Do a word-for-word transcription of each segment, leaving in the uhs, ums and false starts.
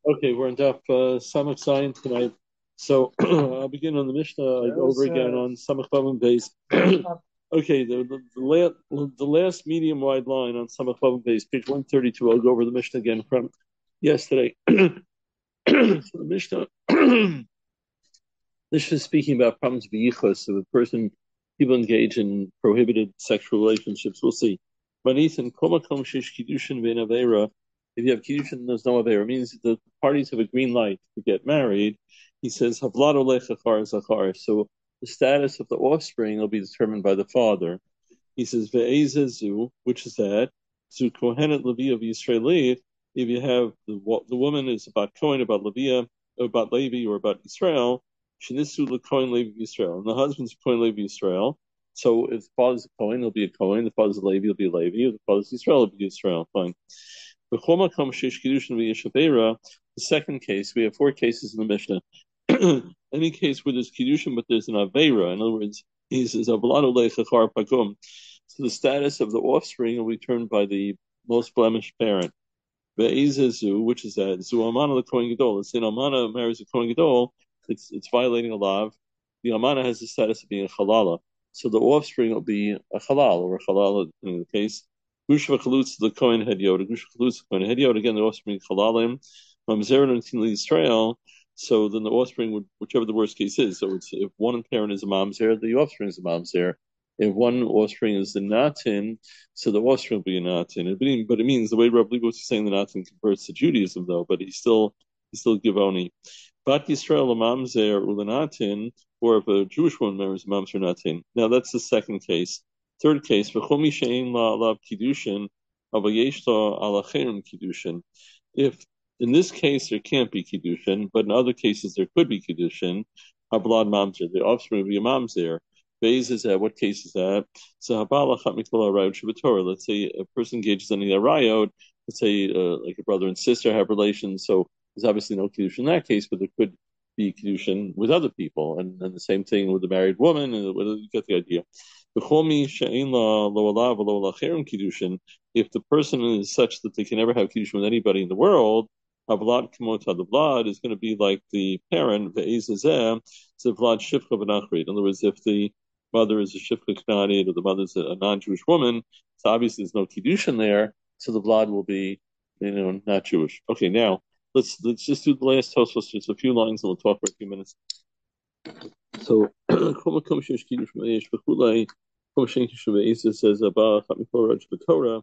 Okay, we're in Daf uh, Samach Zion tonight. So I'll begin on the Mishnah like, over again on Samach Bavim base. Okay, the the, the, la- the last medium wide line on Samach Bavim base, page one thirty-two. I'll go over the Mishnah again from yesterday. So the Mishnah, Mishnah is speaking about problems of yichus, of a person, people engage in prohibited sexual relationships. We'll see. But Ethan, kol makom sheish kiddushin ve'en avera. If you have kiddushin, there's no avera. It means the parties have a green light to get married. He says havlad olech achar zachar. So the status of the offspring will be determined by the father. He says ve'ezezu, which is that zu kohenet levi of Yisraelit. If you have the the woman is about Kohen, about Levi, about Levi, or about Israel. Shinisu lekohen Levi Yisrael, and the husband's Kohen Levi Yisrael. So if the father's a Kohen, he'll be a Kohen. The father's a Levi, he'll be a Levi. If the father's Israel, he'll be Israel. Fine. The second case, we have four cases in the Mishnah. Any case where there's kiddushin but there's an avera, in other words, he says avlad olech achar pagum. So the status of the offspring will be determined by the most blemished parent. Ve'ezezu, which is that zu amana the Kohen Gadol. Let's say an amana marries a Kohen Gadol. It's it's violating a law. The amana has the status of being a halala, so the offspring will be a halal or a halala in the case. Gush v'chalutz the Kohen Hediot. Gush v'chalutz the Kohen Hediot. Again, the offspring is halalim. Mamzer and Israel. So then the offspring would, whichever the worst case is. So it's if one parent is a mamzer, the offspring is a mamzer. If one offspring is the natin, so the offspring will be a natin. But it means the way Rabbi Leibowitz is saying the natin converts to Judaism, though. But he's still he's still Givoni. Bat Yisrael mamzer ulanatin, or if a Jewish woman marries a mamzer natin. Now that's the second case. Third case, v'chomi she'ein la'alav kiddushin, avayeshta alacherim kiddushin. If in this case there can't be kiddushin, but in other cases there could be kiddushin, hablad mamzer, the offspring would be a mamzer. Beis is that, what case is that? So let's say a person engages in a rayot, let's say uh, like a brother and sister have relations, so there's obviously no kiddushin in that case, but there could be kiddushin with other people, and, and the same thing with the married woman, and you get the idea. If the person is such that they can never have kiddushin with anybody in the world, Havlad Kimota, the blood is going to be like the parent, Ve'ezazeh, it's a Vlad Shifcha Benachrid. In other words, if the mother is a Shifcha Knanid or the mother is a non-Jewish woman, so obviously there's no kiddushin there, so the blood will be, you know, not Jewish. Okay, now let's let's just do the last Tosfos, just a few lines, and we'll talk for a few minutes. So, says about Torah,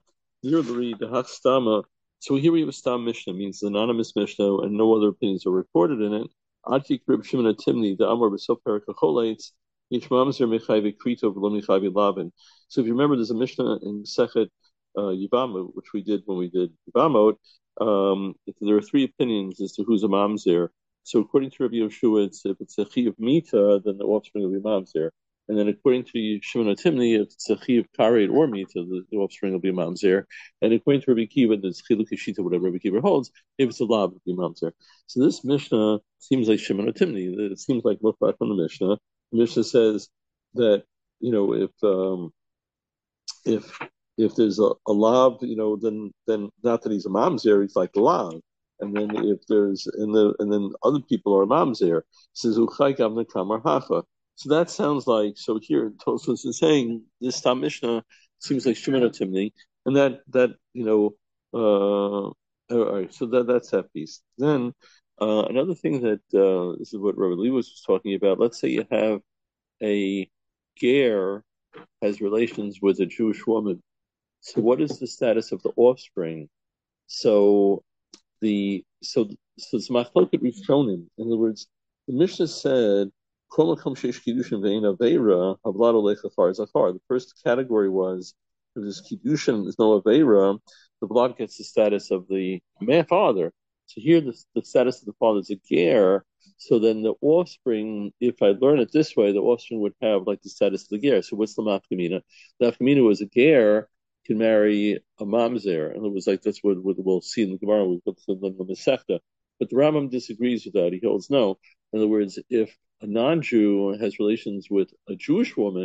so here we have a Stam Mishnah, means the anonymous Mishnah, and no other opinions are recorded in it. Atik Reb Shimon Atimni, the Amar B'Sof Perek HaCholates, Yish Mamzer Mechayve Krito V'lo Mechayve Lavin. So if you remember, there's a Mishnah in Sechet uh, Yivamot, which we did when we did Yivamot. Um, there are three opinions as to who's a mamzer. So according to Rabbi Yoshua, it's, if it's a chi of mita, then the offspring will be mamzer. And then according to Shimon Atimni, if it's a chi of karet or mita, the, the offspring will be mamzer. And according to Rabbi Kiva, the chiluk shita, whatever Rabbi Kiva holds, if it's a lab, it will be mamzer. So this Mishnah seems like Shimon Atimni. It seems like look back from the Mishnah. The Mishnah says that, you know, if um, if if there's a, a lav, you know, then then not that he's a mamzer, he's like a lav. And then if there's and the and then other people are mamzer, says uchay gavna kamar hacha. So that sounds like, so here Tosfos is saying this Tam Mishnah seems like Shimon Timni, and that that you know, uh, all right, so that that's that piece. Then uh, another thing that uh, this is what Rabbi Lewis was talking about. Let's say you have a ger has relations with a Jewish woman. So what is the status of the offspring? So the so so it's machloket rishonim. In other words, the Mishnah said, "Kol makom sheish kiddushin ve'ein aveira havlad olech achar zachar." The first category was if there's kiddushin, there's no aveira, the blood gets the status of the father. So here, the, the status of the father is a ger. So then the offspring, if I learn it this way, the offspring would have like the status of the ger. So what's the mafkamina? The mafkamina was a ger can marry a mamzer, and it was like that's what, what we'll see in the Gemara. We put the, the, the Masechta, but the Rambam disagrees with that. He holds no. In other words, if a non-Jew has relations with a Jewish woman,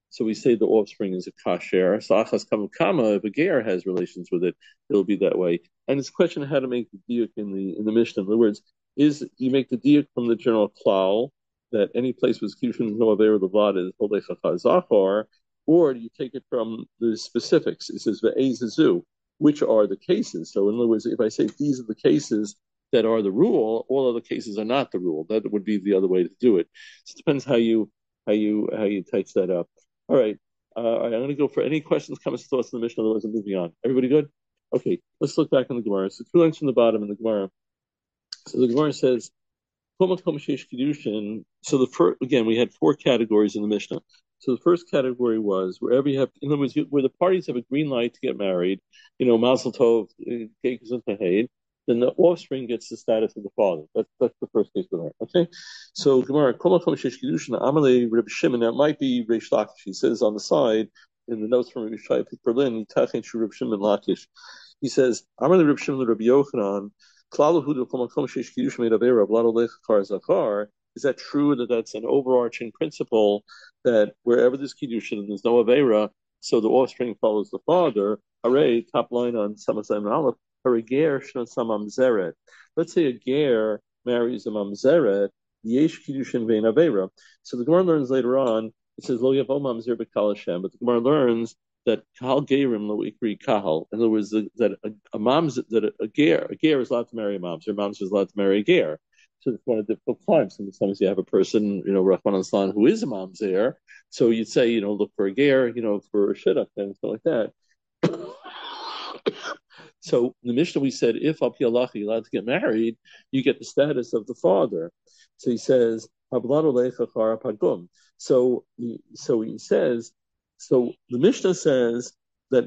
So we say the offspring is a kasher. So achas kama kama, if a ger has relations with it, it'll be that way. And it's a question of how to make the diuk in the in the Mishnah. In other words, is you make the diuk from the general klal that any place with kiddushin no aver the vlad is holechacha zachar, or do you take it from the specifics? It says ve'ezazu, which are the cases. So in other words, if I say these are the cases that are the rule, all other cases are not the rule. That would be the other way to do it. So it depends how you how you how you tighten that up. All right. Uh, all right, I'm going to go for any questions, comments, thoughts on the Mishnah. Otherwise, I'm moving on. Everybody good? Okay, let's look back on the Gemara. So two lines from the bottom in the Gemara. So the Gemara says, so the first, again, we had four categories in the Mishnah. So the first category was wherever you have, in other words, where the parties have a green light to get married, you know, Mazel Tov, then the offspring gets the status of the father. That's that's the first case of that. Okay, so Gemara, Amalei Reb Shimon. That might be Reish Lakish. He says on the side in the notes from Reb Shai Berlin, Yitachin Shu Reb Shimon Lakish. He says Amalei Reb Shimon Reb Yochanan. Is that true that that's an overarching principle that wherever there's kiddushin and there's no avera, so the offspring follows the father? Hooray! Top line on Samasayim Aleph. Ger samam zeret. Let's say a ger marries a mamzeret. Yesh kiddushin vein avera. So the Gemara learns later on. It says lo yavo mamzer b'kal Hashem, but the Gemara learns that kahal gerim lo ikri kahal. In other words, that a, a mom's that a, a ger a ger is allowed to marry a momzer, a momzer is allowed to marry a ger. So it's one of the difficult times. Sometimes you have a person, you know, Rahman al who is a mamzer. So you'd say, you know, look for a ger, you know, for a shidduch and stuff like that. So in the Mishnah we said if al pi halacha you're allowed to get married, you get the status of the father. So he says So he, so he says so the Mishnah says that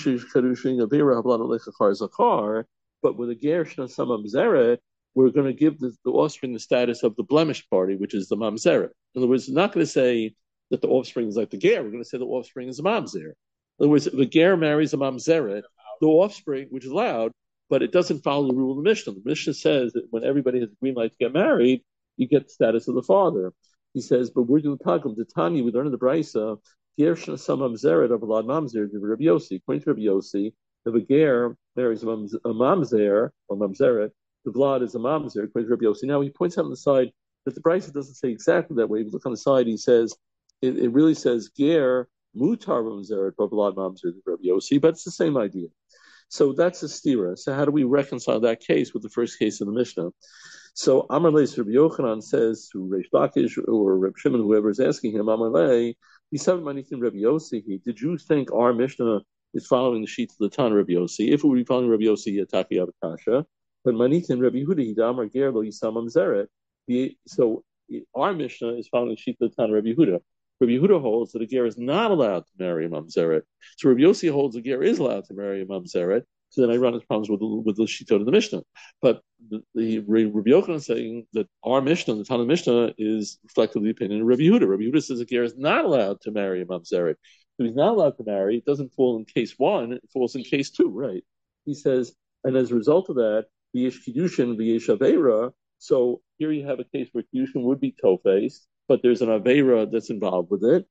but with a ger samam zeret, we're going to give the, the offspring the status of the blemished party, which is the mamzeret. In other words, we're not going to say that the offspring is like the ger. We're going to say the offspring is a mamzer. In other words, if a ger marries a mamzeret, the offspring, which is allowed, but it doesn't follow the rule of the Mishnah. The Mishnah says that when everybody has a green light to get married, you get the status of the father. He says, but we're doing Tagum, the Tanya, we learn in the Brisa, Ger Samam Zeret of Alad Mamzer, Rabbi Yossi. According to Rabbi Yossi, if a ger marries a mamzer or mamzeret, the blood is a mamzer, according to Rabbi Yossi. Now he points out on the side that the Brisa doesn't say exactly that way. If you look on the side, he says, it, it really says ger mutar mamzeret or blood mamzer, Rabbi Yossi, but it's the same idea. So that's a stira. So how do we reconcile that case with the first case in the Mishnah? So Amar Leis Rabbi Yochanan says to Reish Lakish or Reb Shimon, whoever is asking him, Amar Lei, he said, Manitim Rabbi Yossi, did you think our Mishnah is following the sheet of the Tan Rabbi Yossi? If we were following Rabbi Yossi, Yataki Abakasha, but Manitim Rabbi Yehuda, Hidamar Ger Lo Yisamam Zeret. So our Mishnah is following the sheet of the Tan Rabbi Yehuda. Rabbi Yehuda holds that a ger is not allowed to marry a mamzeret. So Rabbi Yossi holds a ger is allowed to marry a mamzeret. So then I run into problems with the, with the shittot of the Mishnah. But the, the Rabbi Yochanan is saying that our Mishnah, the Tanna Mishnah, is reflective of the opinion of Rabbi Yehuda. Rabbi Yehuda says a ger is not allowed to marry a mamzeret. If he's not allowed to marry, it doesn't fall in case one, it falls in case two, right? He says, and as a result of that, v'yesh kiddushin, v'yesh aveira. So here you have a case where kiddushin would be toe-faced, but there's an aveira that's involved with it.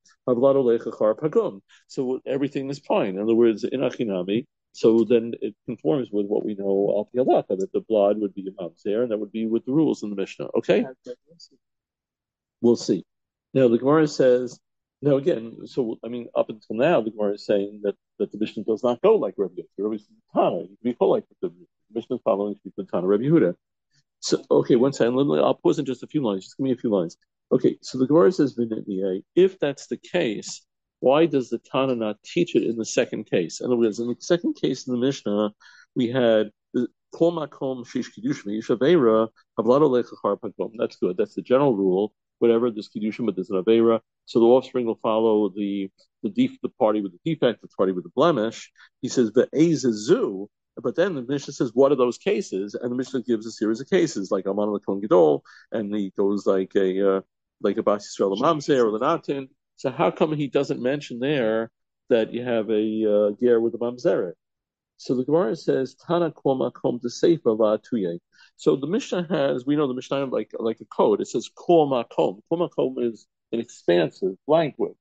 So everything is fine. In other words, in Achinami, so then it conforms with what we know al pi halacha, that the blood would be a mamzer, and that would be with the rules in the Mishnah. Okay? We'll see. Now the Gemara says, now again, so I mean, up until now, the Gemara is saying that, that the Mishnah does not go like Rabbi Yehuda. Rabbi Tana, you can be called like the Mishnah following the Tana Rabbi Yehuda. So, okay, one second. I'll pause in just a few lines. Just give me a few lines. Okay, so the Gemara says, if that's the case, why does the Tana not teach it in the second case? In other words, in the second case in the Mishnah, we had Kol Makom Shish Kiddush Meishaveira Havlado Lechachar Pagom. That's good. That's the general rule. Whatever, there's Kiddushin, but there's an Aveira. So the offspring will follow the the, def- the party with the defect, the party with the blemish. He says, Ve'ezezu. But then the Mishnah says, what are those cases? And the Mishnah gives a series of cases, like Aman al-Kon Gedol, and he goes like a uh, like a Bas Yisrael Mamzer or the Natin. So how come he doesn't mention there that you have a uh, ger with a mamzeret? So the Gemara says, Tana Kol Makom D'Seifa Va'atuye. So the Mishnah has, we know the Mishnah like like a code. It says Kol Makom. Kol Makom is an expansive language.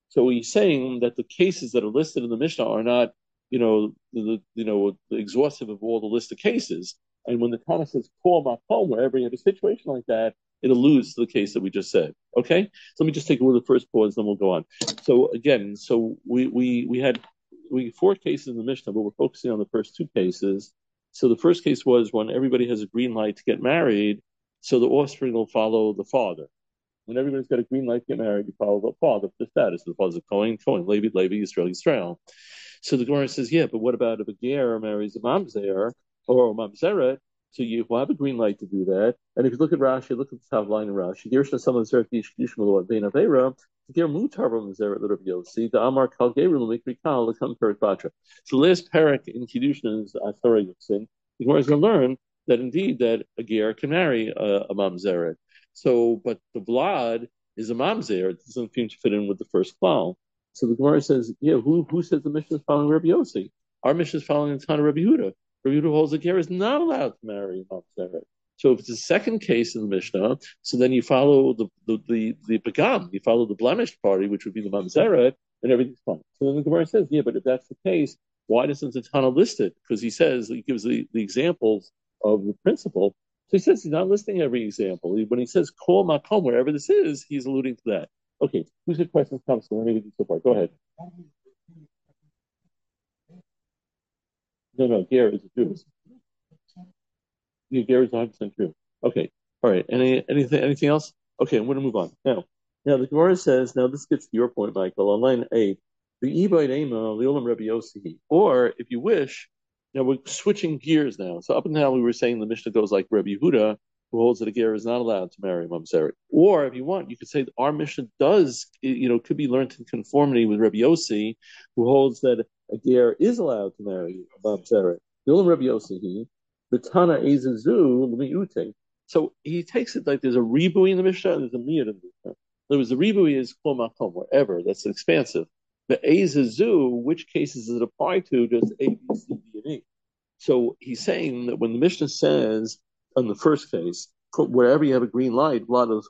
So he's saying that the cases that are listed in the Mishnah are not, you know, the, you know, the exhaustive of all the list of cases. And when the Tana says call makom, wherever you have a situation like that, it alludes to the case that we just said. Okay, so let me just take a look at the first pause, then we'll go on. So again, so we we we had we four cases in the Mishnah, but we're focusing on the first two cases. So the first case was when everybody has a green light to get married, so the offspring will follow the father. When everybody's got a green light to get married, you follow the father for the status. The father's a Cohen, Cohen, Levi, Levi, Israel, Israel. So the Gemara says, yeah, but what about if a ger marries a mamzer or a mamzeret? So you will have a green light to do that. And if you look at Rashi, look at the top line of Rashi. Gershna someone zeret yishmalu bein avera. Ger mutar mamzeret l'Rav Yossi. The Amar kal geru l'mikri kal l'kam perik batra. So the last parak in Kiddushin is Asara Yotsin. The Gemara is going to learn that indeed that a ger can marry a, a mamzeret. So, but the blood is a mamzer. It doesn't seem to fit in with the first klal. So the Gemara says, yeah, who who says the Mishnah is following Rabbi Yossi? Our Mishnah is following the Tana Rabbi Yehuda. Rabbi Yehuda holds that ger is not allowed to marry a mamzer. So if it's the second case in the Mishnah, so then you follow the the the, the pagam, you follow the blemished party, which would be the mamzeret, and everything's fine. So then the Gemara says, yeah, but if that's the case, why doesn't the Tana list it? Because he says, he gives the, the examples of the principle. So he says he's not listing every example. When he says kol makom, wherever this is, he's alluding to that. Okay, who's got questions? Come, so let me get you so far. Go ahead. No, no, ger is true. Yeah, ger is one hundred percent true. Okay, all right. Any anything anything else? Okay, I'm going to move on now. Now the Gemara says. Now this gets to your point, Michael. On line eight, the ibay ema liolam Rabbi Yossi. Or if you wish, now we're switching gears now. So up until now we were saying the Mishnah goes like Rabbi Yehuda, who holds that a ger is not allowed to marry a mamzeret. Or if you want, you could say that our Mishnah does, you know, could be learned in conformity with Rabbi Yossi, who holds that a ger is allowed to marry a mamzeret. Liolam Rabbi Yossi, the Tana ezazu l'miute. So he takes it like there's a ribui in the Mishnah and there's a miyut in the Mishnah. In other words, the ribui is kol makom, wherever. That's expansive. The ezazu, which cases does it apply to? Just A, B, C, D, and E. So he's saying that when the Mishnah says, on the first case, wherever you have a green light,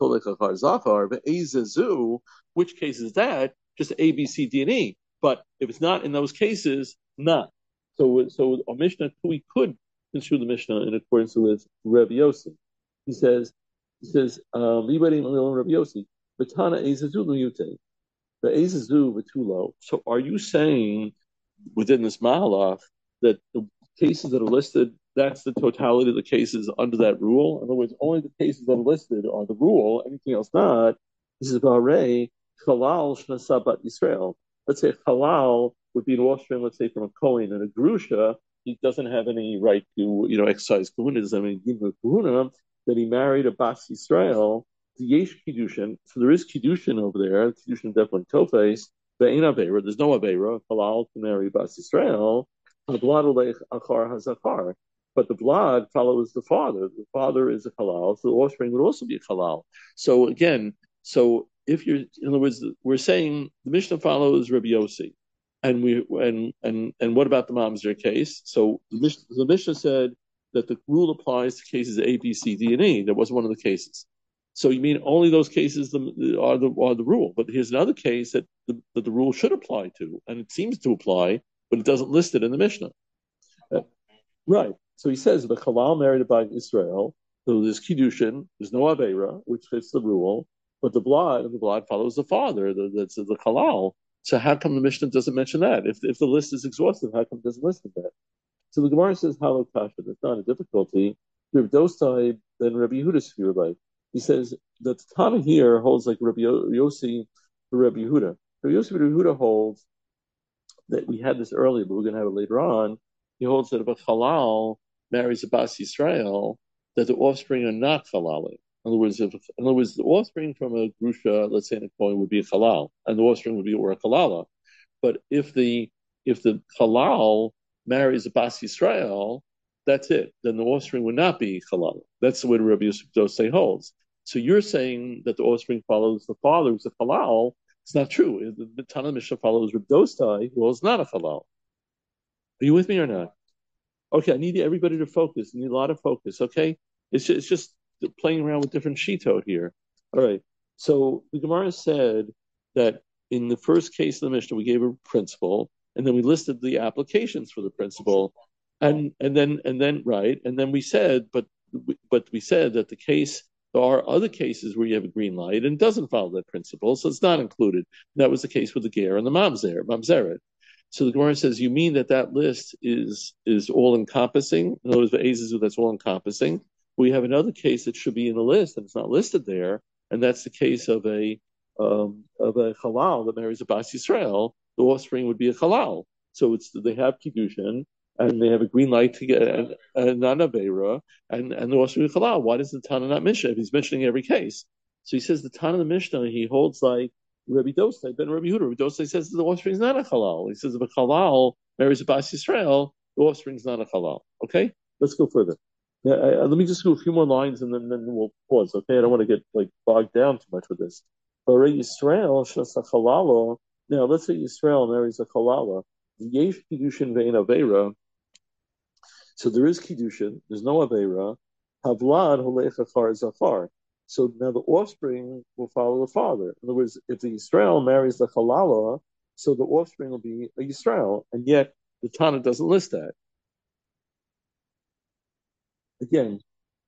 which case is that? Just A, B, C, D, and E. But if it's not in those cases, not. So, so our Mishnah, we could construe the Mishnah in accordance with Rabbi Yossi. He says, he says, um, Rabbi Yossi, Batana Ezazu Luyute, the Ezazu Vatulo. So are you saying within this Mahalach that the cases that are listed, that's the totality of the cases under that rule? In other words, only the cases that are listed are the rule, anything else not. This is Bahre, Halal Shnasabat Yisrael. Let's say Halal would be an offspring, let's say, from a Kohen and a Grusha. He doesn't have any right to, you know, exercise Kahuna, I mean, Kahuna, that he married a Bas Yisrael, the Yesh Kiddushin. So there is Kiddushin over there, Kiddushin definitely Tofes, but ain't Aveira, there's no Aveira, Halal to marry Bas Yisrael, the blood will Achar Hazachar. But the blood follows the father. The father is a halal, so the offspring would also be a halal. So again, so if you're, in other words, we're saying the Mishnah follows Rabbi Yossi. And we and and and what about the mamzer case? So the Mishnah, the Mishnah said that the rule applies to cases A, B, C, D, and E. That wasn't one of the cases. So you mean only those cases are the are the rule? But here's another case that the, that the rule should apply to, and it seems to apply, but it doesn't list it in the Mishnah. Uh, right. So he says the halal married by Israel. So there's kiddushin, there's no aveira, which fits the rule, but the blood and the blood follows the father. The, that's the halal. So how come the Mishnah doesn't mention that? If if the list is exhaustive, how come it doesn't list that? So the Gemara says, "Halo kasha." That's not a difficulty. If those type, then Rabbi Yehuda's like he says that the Tana here holds like Rabbi Yossi for Rabbi Yehuda. Rabbi Yossi Rabbi Yehuda holds that we had this earlier, but we're going to have it later on. He holds that if a halal marries a Bas Yisrael, that the offspring are not halal. In other words, if, in other words, the offspring from a grusha, let's say in a coin, would be a halal, and the offspring would be or a halala. But if the if the halal marries a Bas Yisrael, that's it. Then the offspring would not be halal. That's the way Rabbi Yosef Dosei holds. So you're saying that the offspring follows the father who's a halal. It's not true. The Tana Mishnah follows Rabbi Dosei, who is not a halal. Are you with me or not? Okay, I need everybody to focus. I need a lot of focus. Okay, it's just, it's just playing around with different shitot here. All right. So the Gemara said that in the first case of the Mishnah, we gave a principle, and then we listed the applications for the principle, and and then and then right, and then we said, but but we said that the case there are other cases where you have a green light and it doesn't follow that principle, so it's not included. That was the case with the ger and the mamzer, mamzeret. So the Gemara says, you mean that that list is is all encompassing? In other words, the Azazu, that's all encompassing. We have another case that should be in the list and it's not listed there, and that's the case of a um, of a halal that marries a Bas Yisrael. The offspring would be a halal. So it's they have kiddushin and they have a green light to get and, and not avera, and and the offspring is halal. Why does the Tana not mention it if he's mentioning every case? So he says the Tana of the Mishnah he holds like Rabbi Dosai, Ben Rabbi Huda. Rabbi Dosai says the offspring is not a halal. He says if a halal marries a Bas Yisrael, the offspring is not a halal. Okay, let's go further. Now, I, let me just do a few more lines and then, then we'll pause. Okay, I don't want to get like bogged down too much with this. But Yisrael shasa halalo. Now let's say Yisrael marries a halala. Yesh kiddushin ve'in avera. So there is kiddushin. There's no avera. Havlad holech achar zafar. So now the offspring will follow the father. In other words, if the Yisrael marries the halala, so the offspring will be a Yisrael, and yet the Tana doesn't list that. Again,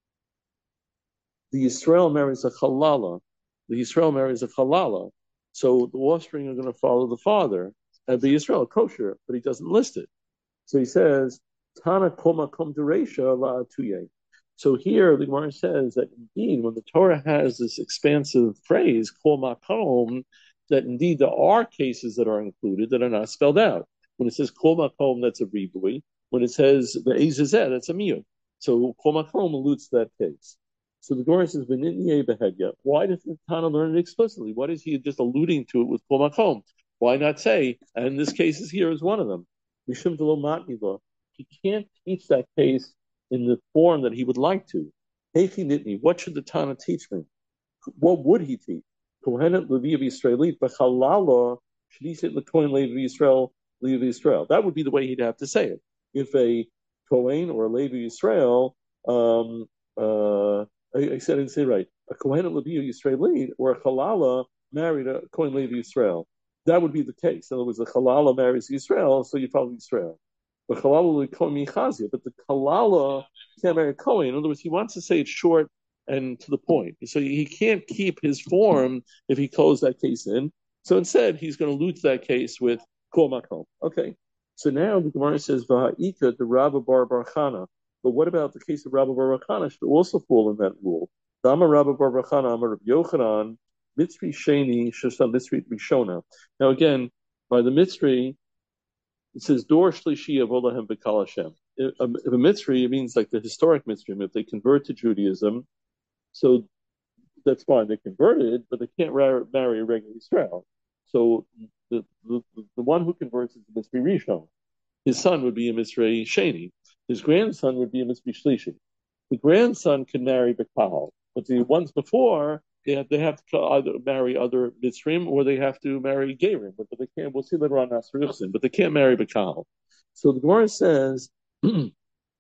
the Yisrael marries a halala. The Yisrael marries a halala, so the offspring are going to follow the father and be Yisrael kosher, but he doesn't list it. So he says, Tana koma kom dereisha la atuye. So here the Gemara says that indeed, when the Torah has this expansive phrase, kol makom, that indeed there are cases that are included that are not spelled out. When it says kol makom, that's a ribui. When it says the ezazeh, that's a miyut. So kol makom alludes to that case. So the Gemara says, why doesn't the Tana learn it explicitly? Why is he just alluding to it with kol makom? Why not say, and this case is here as one of them. Mishum v'lo matni lo. He can't teach that case in the form that he would like to. Heichi nitni, what should the Tana teach me? What would he teach? Kohenet Levi of Israelit, b'chalala shnisit l'kohen Levi Yisrael Levi Yisrael. That would be the way he'd have to say it. If a Kohen or a Levi Yisrael, um, uh, I, I said I didn't say it right. A Kohenet Levi Yisraelit or a Chalala married a Kohen Levi Yisrael. That would be the case. In other words, the Chalala marries Yisrael, so you follow Yisrael. The Chalala would call me Chazia, but the Chalala can't marry a Kohen. In other words, he wants to say it short and to the point. So he can't keep his form if he calls that case in. So instead, he's going to allude to that case with Kol Makom. Okay. So now the Gemara says, Vaha'ika, the Rabba Bar Barchana. But what about the case of Rabba Bar Barchana? Should also fall in that rule. Dama Rabba Bar Barchana, Amar Rabbi Yochanan, Mitzri Sheni, Shasa Mitzri Rishona. Now again, by the Mitzri, it says, Dor Shlishi Avolahem B'Kal Hashem. If a, if a Mitzri, it means like the historic Mitzri, if they convert to Judaism, so that's fine. They converted, but they can't ra- marry a regular Israel. So the, the the one who converts is the Mitzri Rishon. His son would be a Mitzri Sheni. His grandson would be a Mitzri Shlishi. The grandson can marry B'Kal, but the ones before, they have, they have to either marry other Mitzrim or they have to marry Gerim, but, but they can't. We'll see later on Nasser Yuchsin, but they can't marry B'Kal. So the Gemara says, Mitzri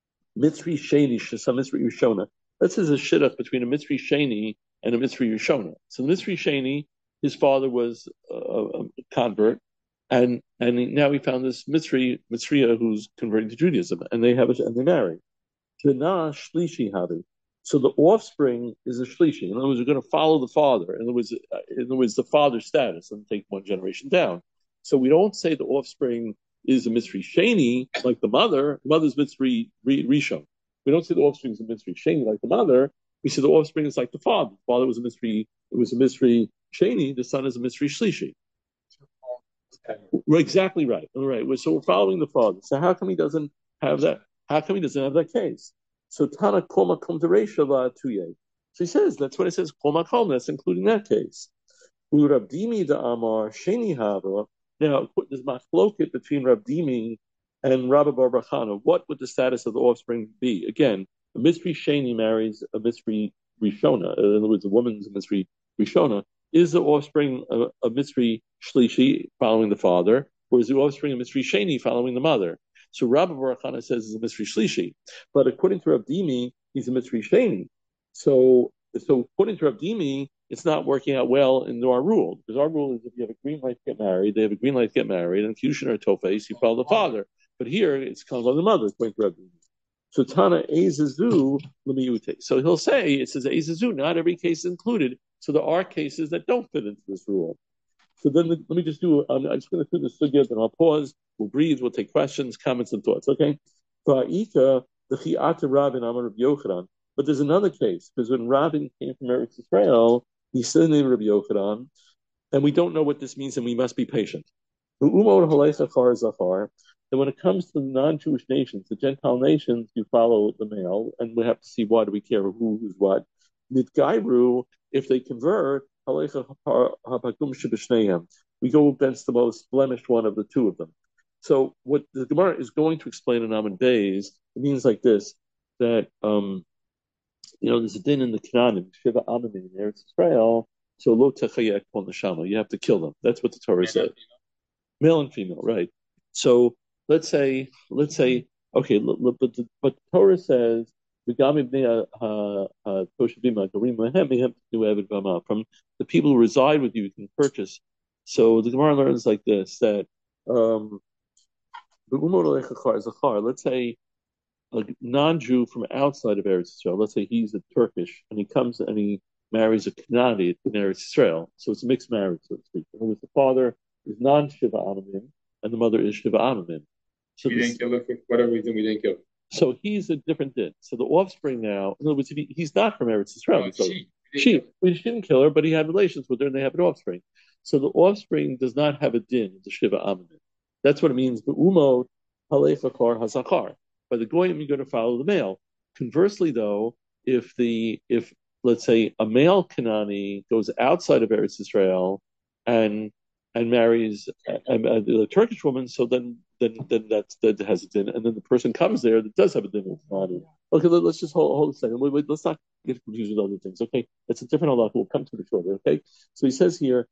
Sheni Shesa Mitzri Rishona. This is a shidduch between a Mitzri Sheni and a Mitzri Rishona. So the Mitzri Sheni, his father was a, a convert, and and he, now he found this Mitzri Mitzriya who's converting to Judaism, and they have a, and they marry. Tana Shlishi Havi. So the offspring is a Shlishi. In other words, we're going to follow the father. In other words, in other words, the father's status and take one generation down. So we don't say the offspring is a Mitzri Sheni like the mother. The mother's Mitzri Rishon. We don't say the offspring is a Mitzri Sheni like the mother. We say the offspring is like the father. The father was a Mitzri, it was a Mitzri Sheni. The son is a Mitzri Shlishi. We're exactly right. All right. So we're following the father. So how come he doesn't have that? How come he doesn't have that case? So Tana Kol Makom Dereisha La Tuye. So he says that's what it says. Kol Makom. That's including that case. Urabdimi da Amar Sheni Hava. Now there's machloket between Rabdimi and Rabba Bar Barchana. What would the status of the offspring be? Again, a Mitzri Sheni marries a Mitzri Rishona. In other words, a woman's a Mitzri Rishona. Is the offspring a, a Mitzri Shlishi following the father, or is the offspring a Mitzri Sheni following the mother? So Rabba Bar Barchana says it's a Mitzri Shlishi, but according to Rabdimi, he's a Mitzri Sheni. So, so according to Rabdimi, it's not working out well in our rule. Because our rule is if you have a green light to get married, they have a green light to get married, and Kiddushin or Tofes, you follow the father. But here, it's comes on the mother, according to Rabbi. So Tana Ezazu Lemiyute. So he'll say, it says Ezazu, not every case is included. So there are cases that don't fit into this rule. So then let me just do, I'm, I'm just going to do the sugya, then I'll pause, we'll breathe, we'll take questions, comments, and thoughts, okay? Fa'ika, the Chi'ata Rabin Amar Rabbi Yochanan. But there's another case, because when Rabin came from Eretz Israel, he said the name Rabbi Yochanan, and we don't know what this means, and we must be patient. And when it comes to the non-Jewish nations, the Gentile nations, you follow the male, and we have to see why do we care who, who's what. Nidgairu, if they convert, we go against the most blemished one of the two of them. So what the Gemara is going to explain in Amid Beis, it means like this, that, um, you know, there's a din in the Canaanim, Shiva Amim in Eretz Israel, so lo techayek pon neshama, you have to kill them. That's what the Torah said. Male and female, right. So let's say, let's say, okay, but the, but the Torah says, from the people who reside with you, you can purchase. So the Gemara learns like this, that um, let's say a non-Jew from outside of Eretz Israel, let's say he's a Turkish, and he comes and he marries a Canadi in Eretz Israel. So it's a mixed marriage, so to speak. In other words, the father is non-Shiva Amimim, and the mother is Shiva Amimim. So we didn't kill him for whatever reason. We didn't kill him. So he's a different din. So the offspring now, in other words, he, he's not from Eretz Israel. No, so she, she, we didn't kill her, but he had relations with her, and they have an offspring. So the offspring does not have a din, the Shiva Amimim. That's what it means. Be'umo halefakar hazakar. By the goyim, you're going to follow the male. Conversely, though, if the if let's say a male Kanani goes outside of Eretz Israel and and marries a, a, a Turkish woman, so then then then that's, that has a din, and then the person comes there that does have a din with Kanani. Okay, let, let's just hold, hold a second. Wait, wait, let's not get confused with other things. Okay, it's a different halakha. We'll come to it shortly. Okay, so he says here,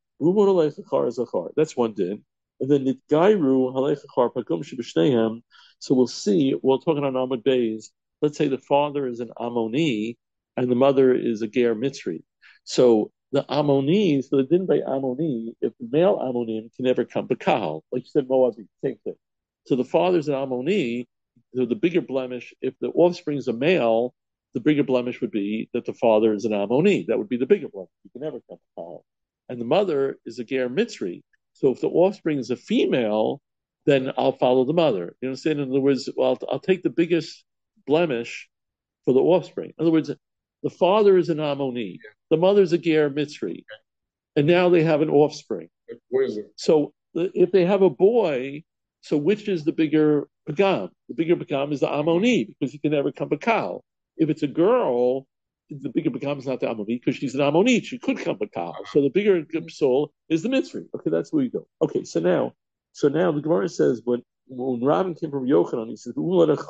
that's one din. And then Nidgairu halechachar pagum sheb'shneihem. So we'll see. We'll talk on Amud Beis. Let's say the father is an Ammoni and the mother is a Ger Mitzri. So the Ammoni, so the din by Ammoni, if the male Ammonim can never come Bakal, like you said, Moabi, same thing. So the father's an Ammoni. So the bigger blemish, if the offspring is a male, the bigger blemish would be that the father is an Ammoni. That would be the bigger blemish. You can never come Bakal. And the mother is a Ger Mitzri. So if the offspring is a female, then I'll follow the mother. You understand? In other words, well, I'll, I'll take the biggest blemish for the offspring. In other words, the father is an Ammoni, the mother's a Ger Mitzri, and now they have an offspring. So if they have a boy, so which is the bigger Pagam? The bigger Pagam is the Ammoni, because he can never come Bakal. If it's a girl, the bigger Pagam is not the Ammoni, because she's an Ammoni, she could come Bakal. So the bigger soul is the Mitzri. Okay, that's where you go. Okay, so now, so now the Gemara says, when, when Rabin came from Yochanan, he says,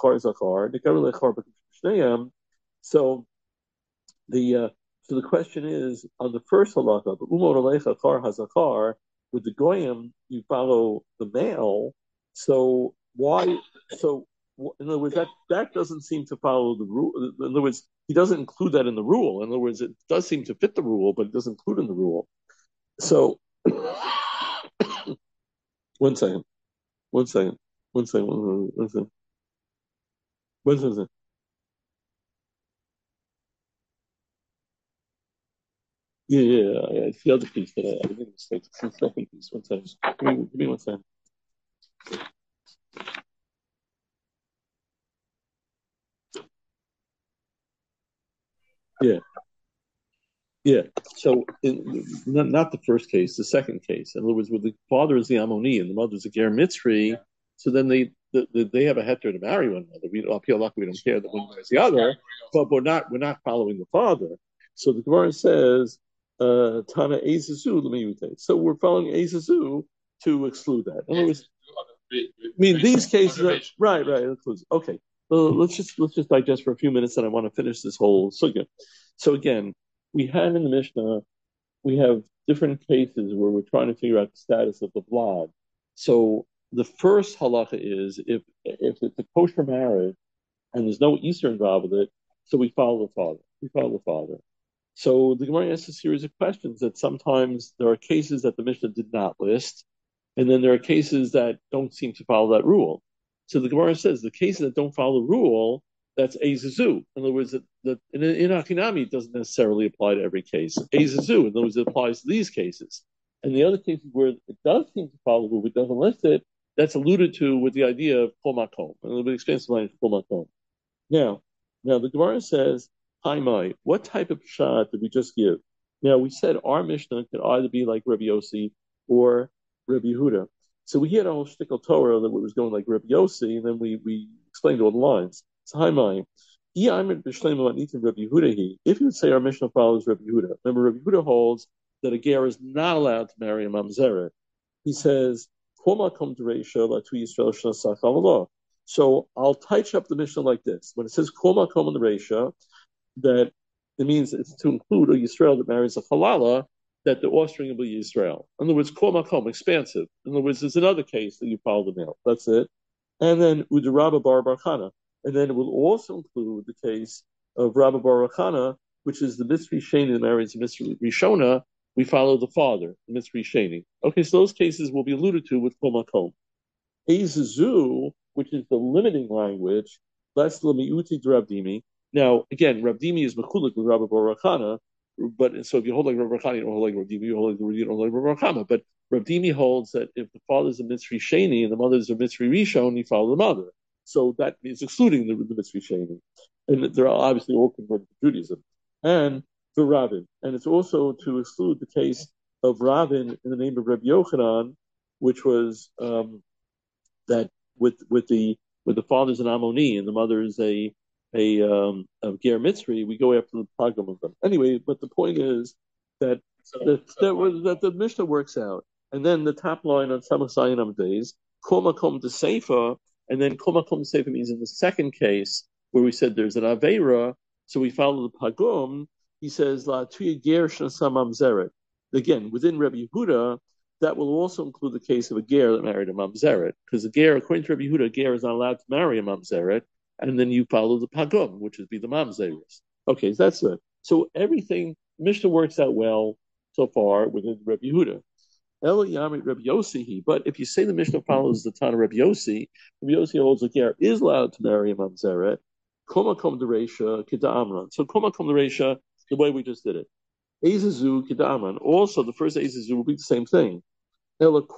so the uh, so the question is, on the first halakha, with the goyim, you follow the male. So why? So in other words, that that doesn't seem to follow the rule. In other words, he doesn't include that in the rule. In other words, it does seem to fit the rule, but it doesn't include in the rule. So one second, one second, one second, one second, one second. Yeah, yeah, yeah. It's the other piece that I, I made a mistake. It's the second piece. One second. Give me, give me one second. Yeah, yeah. So, in, not, not the first case, the second case. In other words, where the father is the Ammoni and the mother is the Ger Mitzri, so then they the, the, they have a heter to marry one another. We don't feel like we don't care that one marries the other, but we're not we're not following the father. So the Gemara says, uh, Tana Ezazu l'miyute. So we're following Ezazu to exclude that. In other words, I mean, these cases are right, right. Okay, so let's just let's just digest for a few minutes, and I want to finish this whole sugya. So again, we had in the Mishnah, we have different cases where we're trying to figure out the status of the blood. So the first halacha is if if it's a kosher marriage and there's no Easter involved with it, so we follow the father. We follow the father. So the Gemara asks a series of questions that sometimes there are cases that the Mishnah did not list, and then there are cases that don't seem to follow that rule. So the Gemara says the cases that don't follow the rule, that's Ezizu. In other words, that, that in, in Akinami, it doesn't necessarily apply to every case. Ezizu, in other words, it applies to these cases. And the other cases where it does seem to follow the rule, but doesn't list it, that's alluded to with the idea of Kol Makom. And a little bit expansive line for Kol Makom. Now, now the Gemara says, Hi Mai, what type of shot did we just give? Now we said our Mishnah could either be like Rabbi Yossi or Rabbi Yehuda. So we had a whole shtickle Torah that was going like Rabbi Yossi, and then we, we explained all the lines. So Hi Mai, if you would say our Mishnah follows Rabbi Yehuda, remember Rabbi Yehuda holds that a ger is not allowed to marry a mamzeret. He says, so I'll touch up the Mishnah like this. When it says Kol Makom in the Reisha, that it means it's to include a Yisrael that marries a halala, that the offspring will be Yisrael. In other words, Kol Makom, expansive. In other words, there's another case that you follow the male. That's it. And then Udarabba Bar Barchana. And then it will also include the case of Rabba Bar Barchana, which is the Mitzri Sheni that marries the Mitzri Rishona. We follow the father, the Mitzri Sheni. Okay, so those cases will be alluded to with Kol Makom. Ezizu, which is the limiting language, that's Lemiuti Rabdimi. Now, again, Rabdimi is Makulik with Rabbi Barakana, but so if you hold like Rabbi Barakana, you don't hold like Rabdimi, you hold like, you don't hold like Rabbi Barakana. But Rabdimi holds that if the father is a Mitzri Sheni and the mother is a Mitzri Rishon, you follow the mother. So that is excluding the, the Mitzri Sheni. And they're obviously all converted to Judaism. And the Rabin. And it's also to exclude the case of Rabin in the name of Rabbi Yochanan, which was um, that with with the with the father's an Ammoni and the mother is a a um a Ger Mitzri, we go after the pogrom of them. Anyway, but the point is that that, that, that the Mishnah works out. And then the top line on Samach Zayin days, Kol Makom to Seifa, and then Kol Makom to Seifa means in the second case where we said there's an Aveira, so we follow the pogrom. He says La Tuya Ger Shnasam Zeret. Again, within Rabbi Yehuda, that will also include the case of a ger that married a mamzeret, because a ger, according to Rabbi Yehuda, a ger is not allowed to marry a mamzeret, and then you follow the pagum, which would be the mamzeres. Okay, so that's it. So everything, Mishnah works out well so far within Rabbi Yehuda. Ela Yamrit Rabbi Yossi, but if you say the Mishnah follows the Tana Rabbi Yossi, Rabbi Yossi holds a ger is allowed to marry a mamzeret. Koma kom dereisha kita amran. So koma kom dereisha, the way we just did it. Ezizu kita amran. Also, the first Ezizu will be the same thing. So what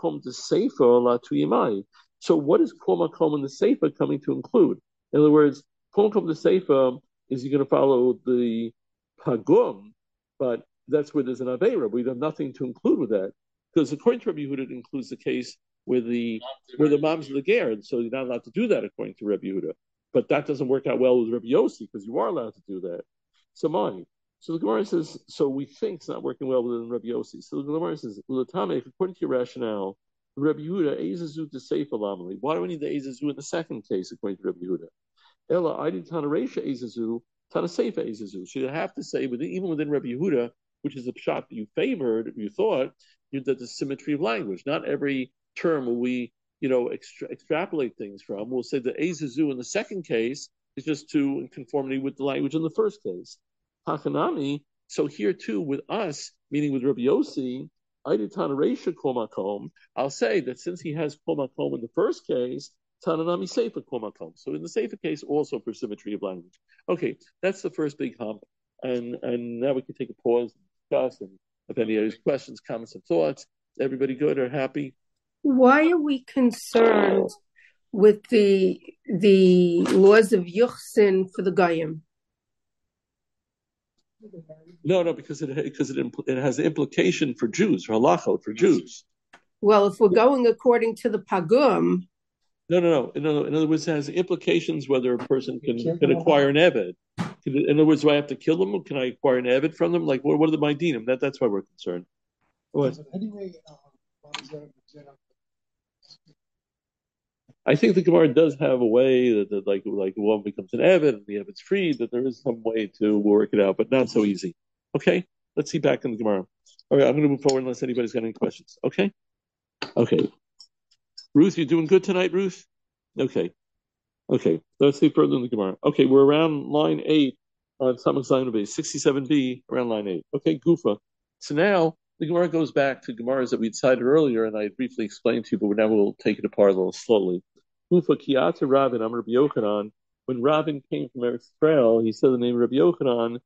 is Kol Makom in the Sefer coming to include? In other words, Kol Makom the Sefer is you're going to follow the Pagum, but that's where there's an Aveira. We have nothing to include with that. Because according to Rabbi Yehuda, it includes the case where the where the mom's the ger, so you're not allowed to do that according to Rabbi Yehuda. But that doesn't work out well with Rabbi Yossi because you are allowed to do that. So mine. So the Gemara says, so we think it's not working well within Rabbi Yossi. So the Gemara says, according to your rationale, Rabbi Yehuda, Ezazu to Seif Alamali. Why do we need the Ezazu in the second case, according to Rabbi Yehuda? Ella, I did Tana Reisha Ezazu, Tana Seifa Ezazu. So you have to say, within, even within Rabbi Yehuda, which is a shot that you favored, you thought, you, that the symmetry of language. Not every term will we, you know, extra, extrapolate things from. We'll say the Ezazu in the second case is just to in conformity with the language in the first case. Hakanami, so here too with us, meaning with Rabbi Yossi, I did Tana Reisha Kol Makom. I'll say that since he has Kol Makom in the first case, Tananami Seifa Kol Makom. So in the Seifa case, also for symmetry of language. Okay, that's the first big hump, and and now we can take a pause and discuss. And if any other questions, comments, and thoughts, everybody good or happy? Why are we concerned with the the laws of Yuchsin for the Goyim? No, no, because it because it it has implication for Jews, for halachot, for Jews. Well, if we're going according to the pagum, no, no, no, no. In other words, it has implications whether a person can, can acquire an eved. In other words, do I have to kill them? Can I acquire an eved from them? Like, what, what are the mydinim? That that's why we're concerned. What? I think the Gemara does have a way that, that like like one becomes an eved and the eved's free. That there is some way to work it out, but not so easy. Okay, let's see back in the Gemara. All right, I'm going to move forward unless anybody's got any questions. Okay, okay. Ruth, you doing good tonight, Ruth? Okay, okay. Let's see further in the Gemara. Okay, we're around line eight on Samach Zayin Base, sixty-seven b, around line eight. Okay, Gufa. So now the Gemara goes back to Gemaras that we'd cited earlier, and I briefly explained to you, but now we'll take it apart a little slowly. Gufa Kiyata Rabin, I'm Rabbi Yochanan. When Rabin came from Eretz Israel, he said the name Rabbi Yochanan,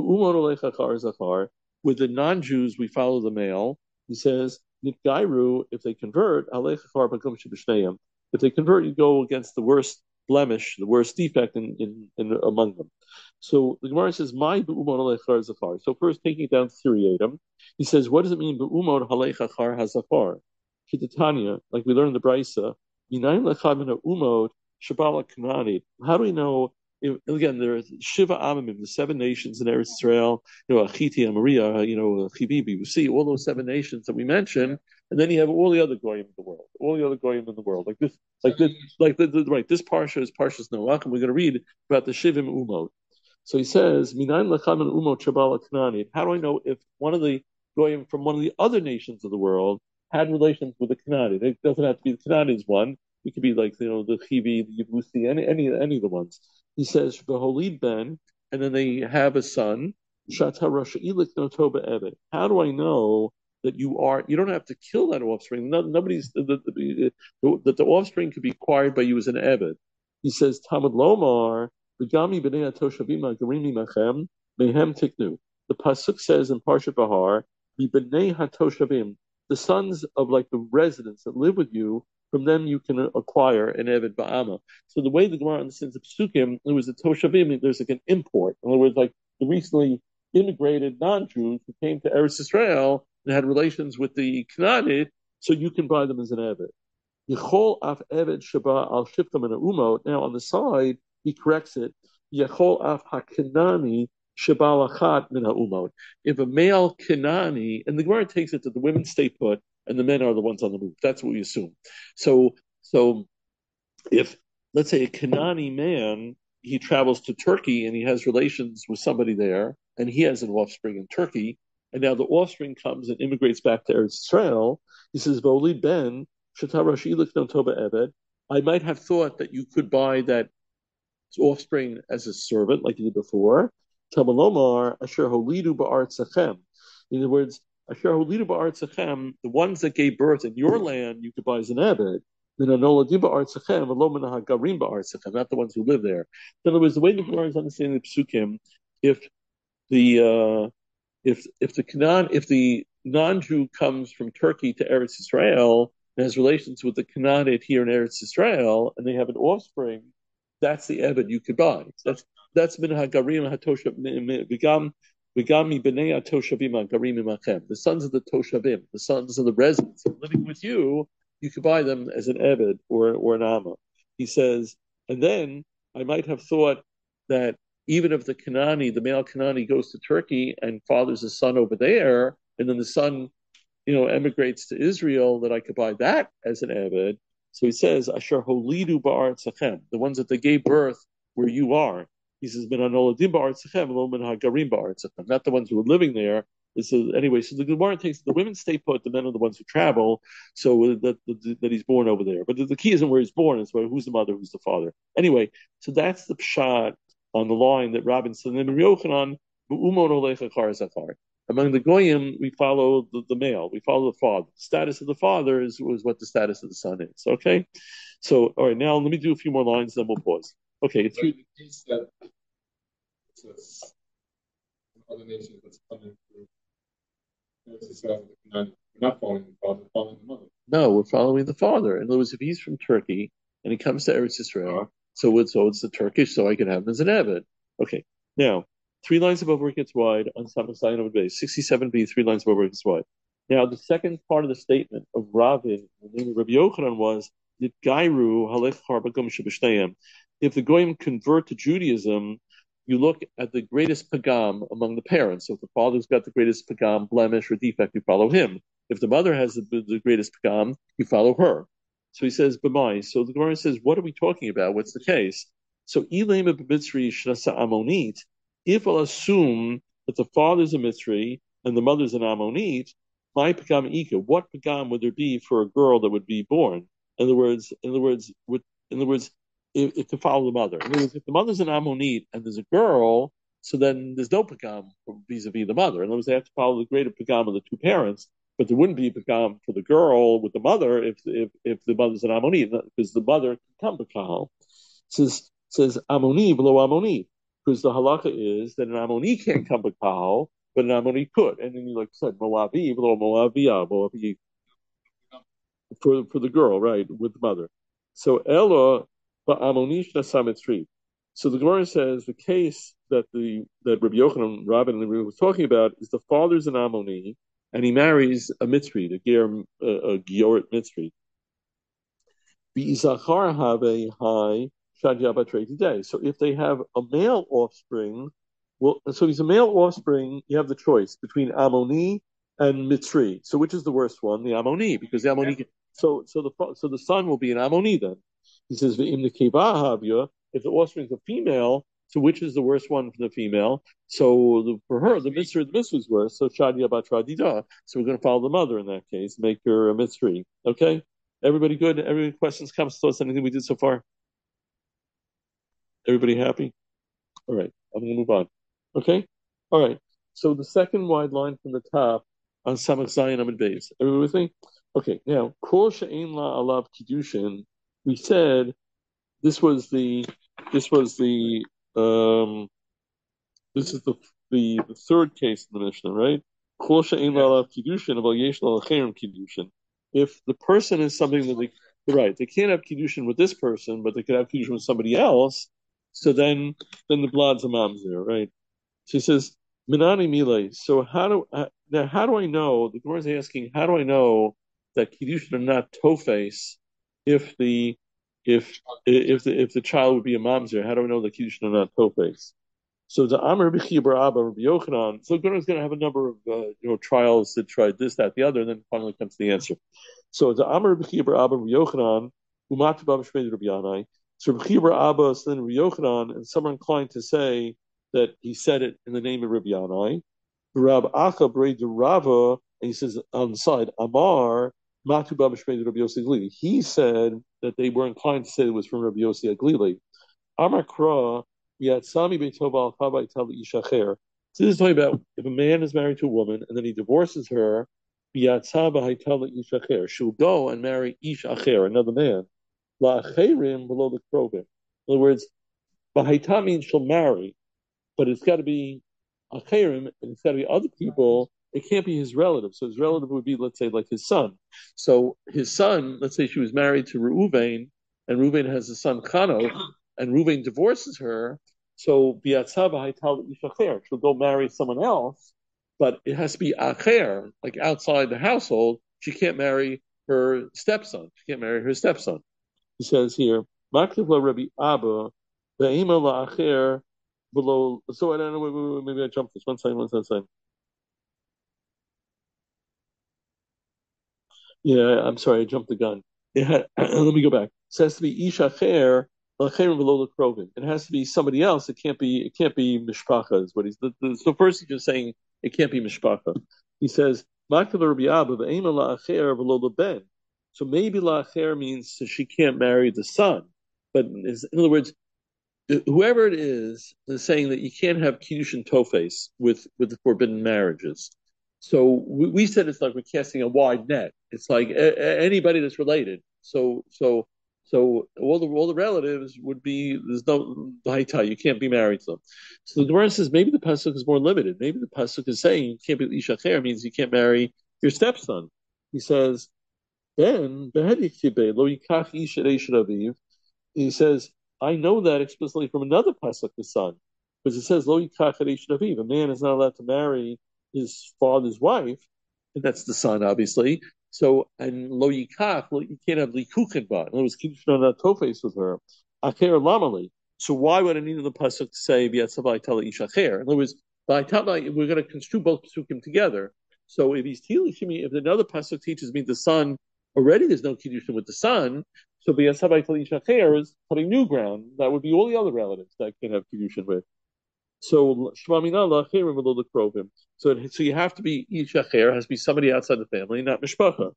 with the non-Jews, we follow the male. He says, Nitgairu, if they convert, if they convert, you go against the worst blemish, the worst defect in, in, in among them. So the Gemara says, "My be'umod halechar zafar." So first, taking it down to seriatim, he says, "What does it mean be'umod halechar hazafar?" Kitatanya, like we learned in the Brisa, "Minayin lechavina umod shabala kanani." How do we know? If, again, there are Shiva Amimim, the seven nations in Eretz Israel, you know, Achiti, Amaria, you know, Chibibi, we see all those seven nations that we mentioned, and then you have all the other goyim in the world, all the other goyim in the world, like this, like this, like the, the right. This parsha is Parshas Noach, and we're going to read about the Shivim Umot. So he says, "Minayin lacham and umot shabala kanani." How do I know if one of the goyim from one of the other nations of the world had relations with the Kanani? It doesn't have to be the Kanani's one. It could be like, you know, the Chivi, the Yebusi, any any any of the ones. He says, "V'holid ben," and then they have a son. Shata rasha'ilik notoba evet. How do I know that you are? You don't have to kill that offspring. No, nobody's that the, the, the, the offspring could be acquired by you as an evet. He says, "Tamad Lomar." The pasuk says in Parshat Bahar, the sons of like the residents that live with you, from them you can acquire an Eved Ba'ama. So the way the Gemara understands the Psukim, it was the Toshavim, there's like an import. In other words, like the recently immigrated non-Jews who came to Eretz Israel and had relations with the Canaanite, so you can buy them as an Eved. Yechol af Eved Shaba al Shiftam and Umot. Now on the side, he corrects it. Yechol af haKanani Shabalachat min ha'umot. If a male Kanani, and the Gemara takes it that the women stay put and the men are the ones on the move. That's what we assume. So, so if let's say a Kanani man, he travels to Turkey and he has relations with somebody there, and he has an offspring in Turkey, and now the offspring comes and immigrates back to Eretz Israel. He says, "Voli ben Toba Eved." I might have thought that you could buy that offspring as a servant, like you did before. Tamalomar Asher Holidu Ba'artzachem. In other words, Asher Holidu Ba'artzachem, the ones that gave birth in your land, you could buy as an Eved. Not the ones who live there. In other words, the way the Gemara is understanding the Psukim, if the uh, if if the Canaan, if the non-Jew comes from Turkey to Eretz Israel and has relations with the Canaanite here in Eretz Israel, and they have an offspring, that's the Eved you could buy. That's that's min hagarim hatoshav vigam vigami b'nei hatoshavim hagarim imachem. The sons of the toshavim, the sons of the residents living with you, you could buy them as an Eved or or an Amma. He says, and then I might have thought that even if the Kanani, the male Kanani, goes to Turkey and fathers a son over there, and then the son, you know, emigrates to Israel, that I could buy that as an Eved. So he says, Asher holidu ba'artzachem, the ones that they gave birth where you are. He says, Ben anoladim ba'artzachem, lo ben hagarim ba'artzachem, not the ones who are living there. So anyway, so the Gemara takes the women stay put, the men are the ones who travel, so that, that, that he's born over there. But the, the key isn't where he's born; it's where, who's the mother, who's the father. Anyway, so that's the pshat on the line that Rabin said. Among the goyim, we follow the, the male, we follow the father. The status of the father is, is what the status of the son is. Okay, so all right, now let me do a few more lines, then we'll pause. Okay, three. Other nations that's coming through. We're not following the father, we're following the mother. No, we're following the father. In other words, if he's from Turkey and he comes to Eretz Israel, so it's, so it's the Turkish, so I can have him as an Eved. Okay, now, three lines above where it gets wide on Samach Zayin Amud Beis, sixty-seven b, three lines above where it gets wide. Now, the second part of the statement of Ravin, the name of Rabbi Yochanan was, Gairu halech harbagum sheb'shneihem. If the goyim convert to Judaism, you look at the greatest pagam among the parents. So if the father's got the greatest pagam, blemish, or defect, you follow him. If the mother has the, the greatest pagam, you follow her. So he says, B'mai. So the Gemara says, what are we talking about? What's the case? So Ilema b'mitzri shnasa amonit. If I'll assume that the father's a mitzri and the mother's an amonit, my pagam ika. What pagam would there be for a girl that would be born? In other words, in other words, with, in other words, if, if to follow the mother. In other words, if the mother's an ammonite and there's a girl, so then there's no pagam vis-a-vis the mother. In other words, they have to follow the greater pagam of the two parents, but there wouldn't be a pagam for the girl with the mother if if if the mother's an Amoni, because the mother can come pagam. Says says Amoni below Amoni, because the halacha is that an Amoni can't come pagam, but an Amoni could. And then you like said Moavi below Moavia, Moavi for for the girl, right, with the mother. So Ella Amonish Nasamitri. So the Gemara says the case that the that Rabbi Yochanan, Rabbi was talking about is the father's an Amoni, and he marries a Mitzri, a Ger, a, a Giorit Mitzri. V'izachar have a high shadyabatrei today. So if they have a male offspring, well, so he's a male offspring. You have the choice between Amoni and Mitzri. So which is the worst one? The Amoni, because the Amoni. So so the so the son will be an Amoni then. He says v'im nekeva if the offspring is a female, so which is the worst one for the female? So the, for her, the mitzvah, the mitzvah is worse. So shadia batra dida. So we're going to follow the mother in that case, make her a mitzvah. Okay, everybody good? Everybody questions, comments, thoughts, anything we did so far? Everybody happy? All right, I'm going to move on. Okay, all right. So the second wide line from the top on Samach Zayin Amid Beis. Everybody with me? Okay, now kol she'ein la alav kiddushin. We said this was the this was the um this is the the, the third case in the Mishnah, right? Kol she'ein la alav kiddushin, aval yesh la l'cherim kiddushin. If the person is something that they right, they can't have kiddushin with this person, but they could have kiddushin with somebody else. So then then the blood's a mamzer, right? She says, Minani Mile. So how do uh, now? How do I know? The Gemara is asking, how do I know that kiddushin are not tofes if the if if the if the child would be a mamzer? How do I know that kiddushin are not tofes? So the Amar B'chi Bar Abba Rabbi Yochanan. So the Gemara is going to have a number of uh, you know trials that tried this, that, the other, and then finally comes to the answer. So the Amar B'chi Bar Abba Rabbi Yochanan, Umatu Bab Shmei Rabbi Yanai. So B'chi Bar Abba, so then Rabbi Yochanan, and some are inclined to say that he said it in the name of Rabbi Yanai. Rab Acha Brei de Rava, and he says on the side, Amar Matu Bab Shmei Rabbi Yossi Aglili. He said that they were inclined to say it was from Rabbi Yossi Aglili. Amar Kra Yatsami Beitova Alchabai Tal Ishacher. So this is talking about if a man is married to a woman and then he divorces her, Yatsaba Tal Ishacher. She'll go and marry Ish Acher, another man. La Acherim below the Krovim. In other words, Bahaita means she'll marry, but it's got to be Acherim, and it's got to be other people. It can't be his relative. So his relative would be, let's say, like his son. So his son, let's say she was married to Reuven, and Reuven has a son Chanoch, and Reuven divorces her. So Biatzava Haital Ishacher, she'll go marry someone else, but it has to be Acher, like outside the household. She can't marry her stepson. She can't marry her stepson. He says here, Maktiv la Rabbi Abba, Ve'ima la Acher, below. So I don't know. Wait, wait, wait, maybe I jumped this. One second. One second. Yeah, I'm sorry. I jumped the gun. It had, let me go back. It has to be Isha Cher, Lacherim below the Krovin. It has to be somebody else. It can't be. It can't be Mishpacha. Is what he's. The, the, so first he's just saying it can't be Mishpacha. He says Maktav Rabbi Abba ve'ema la'acher below the ben. So maybe la'acher means she can't marry the son, but in other words, whoever it is is saying that you can't have kiddushin tofes with with the forbidden marriages. So we, we said it's like we're casting a wide net. It's like a, a, anybody that's related. So so so all the all the relatives would be there's no haita. You can't be married to them. So the Gemara says maybe the pasuk is more limited. Maybe the pasuk is saying you can't be isha cher means you can't marry your stepson. He says then lo yikach ish aviv. He says. I know that explicitly from another pasuk, the son, because it says, "Lo yikach eresh aviv." A man is not allowed to marry his father's wife, and that's the son, obviously. So, and lo yikach, you can't have likukin ba. In other words, kiddushin not tofes with her. Acher lamali. So, why would I need in the pasuk to say v'yatzavai tala ish acher? In other words, by we're going to construe both pasukim together. So, if he's teaching if another pasuk teaches me the son already, there's no kiddushin with the son. So B'yasabai Tal Isha Cher is putting new ground. That would be all the other relatives that can have kiddushin with. So Shmamina Lacherim below the Krovim. So so you have to be Isha Cher, has to be somebody outside the family, not Mishpacha.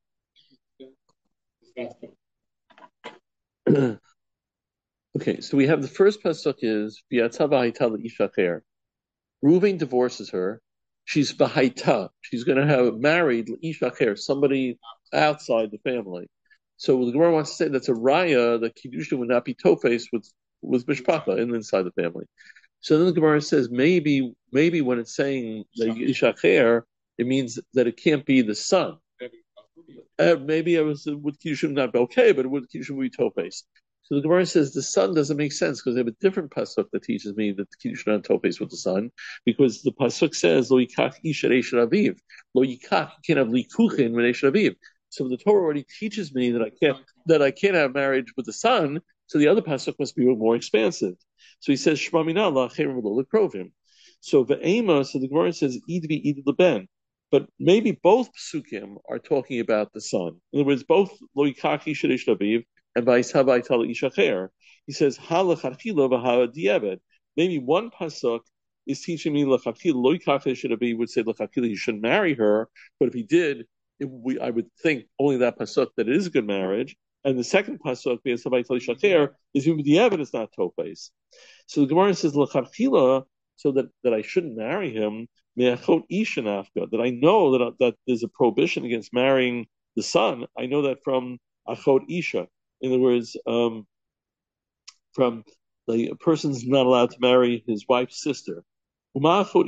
Okay, so we have the first pasuk is V'yatzava Haital Isha Cher. Reuven divorces her. She's Bahaita. She's going to have married Ishacher, somebody outside the family. So the Gemara wants to say that's a raya that Kiddushin would not be tofes with with Mishpacha inside the family. So then the Gemara says maybe maybe when it's saying the Ishacher, it means that it can't be the son. Uh, maybe I was with Kiddushin not be okay, but with Kiddushin would be tofes. So the Gemara says the son doesn't make sense because they have a different pasuk that teaches me that the Kiddushin on tofes with the son, because the pasuk says lo yikach isha reisha aviv, lo yikach, you can't have likuchin reisha aviv. So the Torah already teaches me that I can't that I can't have marriage with the son. So the other pasuk must be more expansive. So he says shma mina la'acherim v'lo lekrovim. So ve'ema, so the Gemara says idvi id leben. But maybe both psukim are talking about the son. In other words, both lo yikach isha reisha aviv and Vayishabai Tal Ishacher. He says, Halachachila V'ha Diabed. Maybe one pasuk is teaching me Lachachila, Lo Yikach should be would say Lachachila, he shouldn't marry her, but if he did, it, we, I would think only that pasuk that it is a good marriage. And the second pasuk, Vayishabai Tal Ishacher, is even Diabed is not Topes. So the Gemara says Lachachila, so that, that I shouldn't marry him, Me'achot Isha Nafka, that I know that, that there's a prohibition against marrying the son. I know that from Achot Isha. In other words, um, from the a person's not allowed to marry his wife's sister. So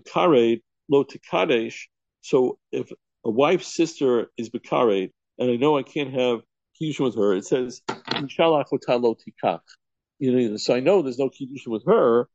if a wife's sister is bekared, and I know I can't have kiddushin with her, it says, you know, so I know there's no kiddushin with her.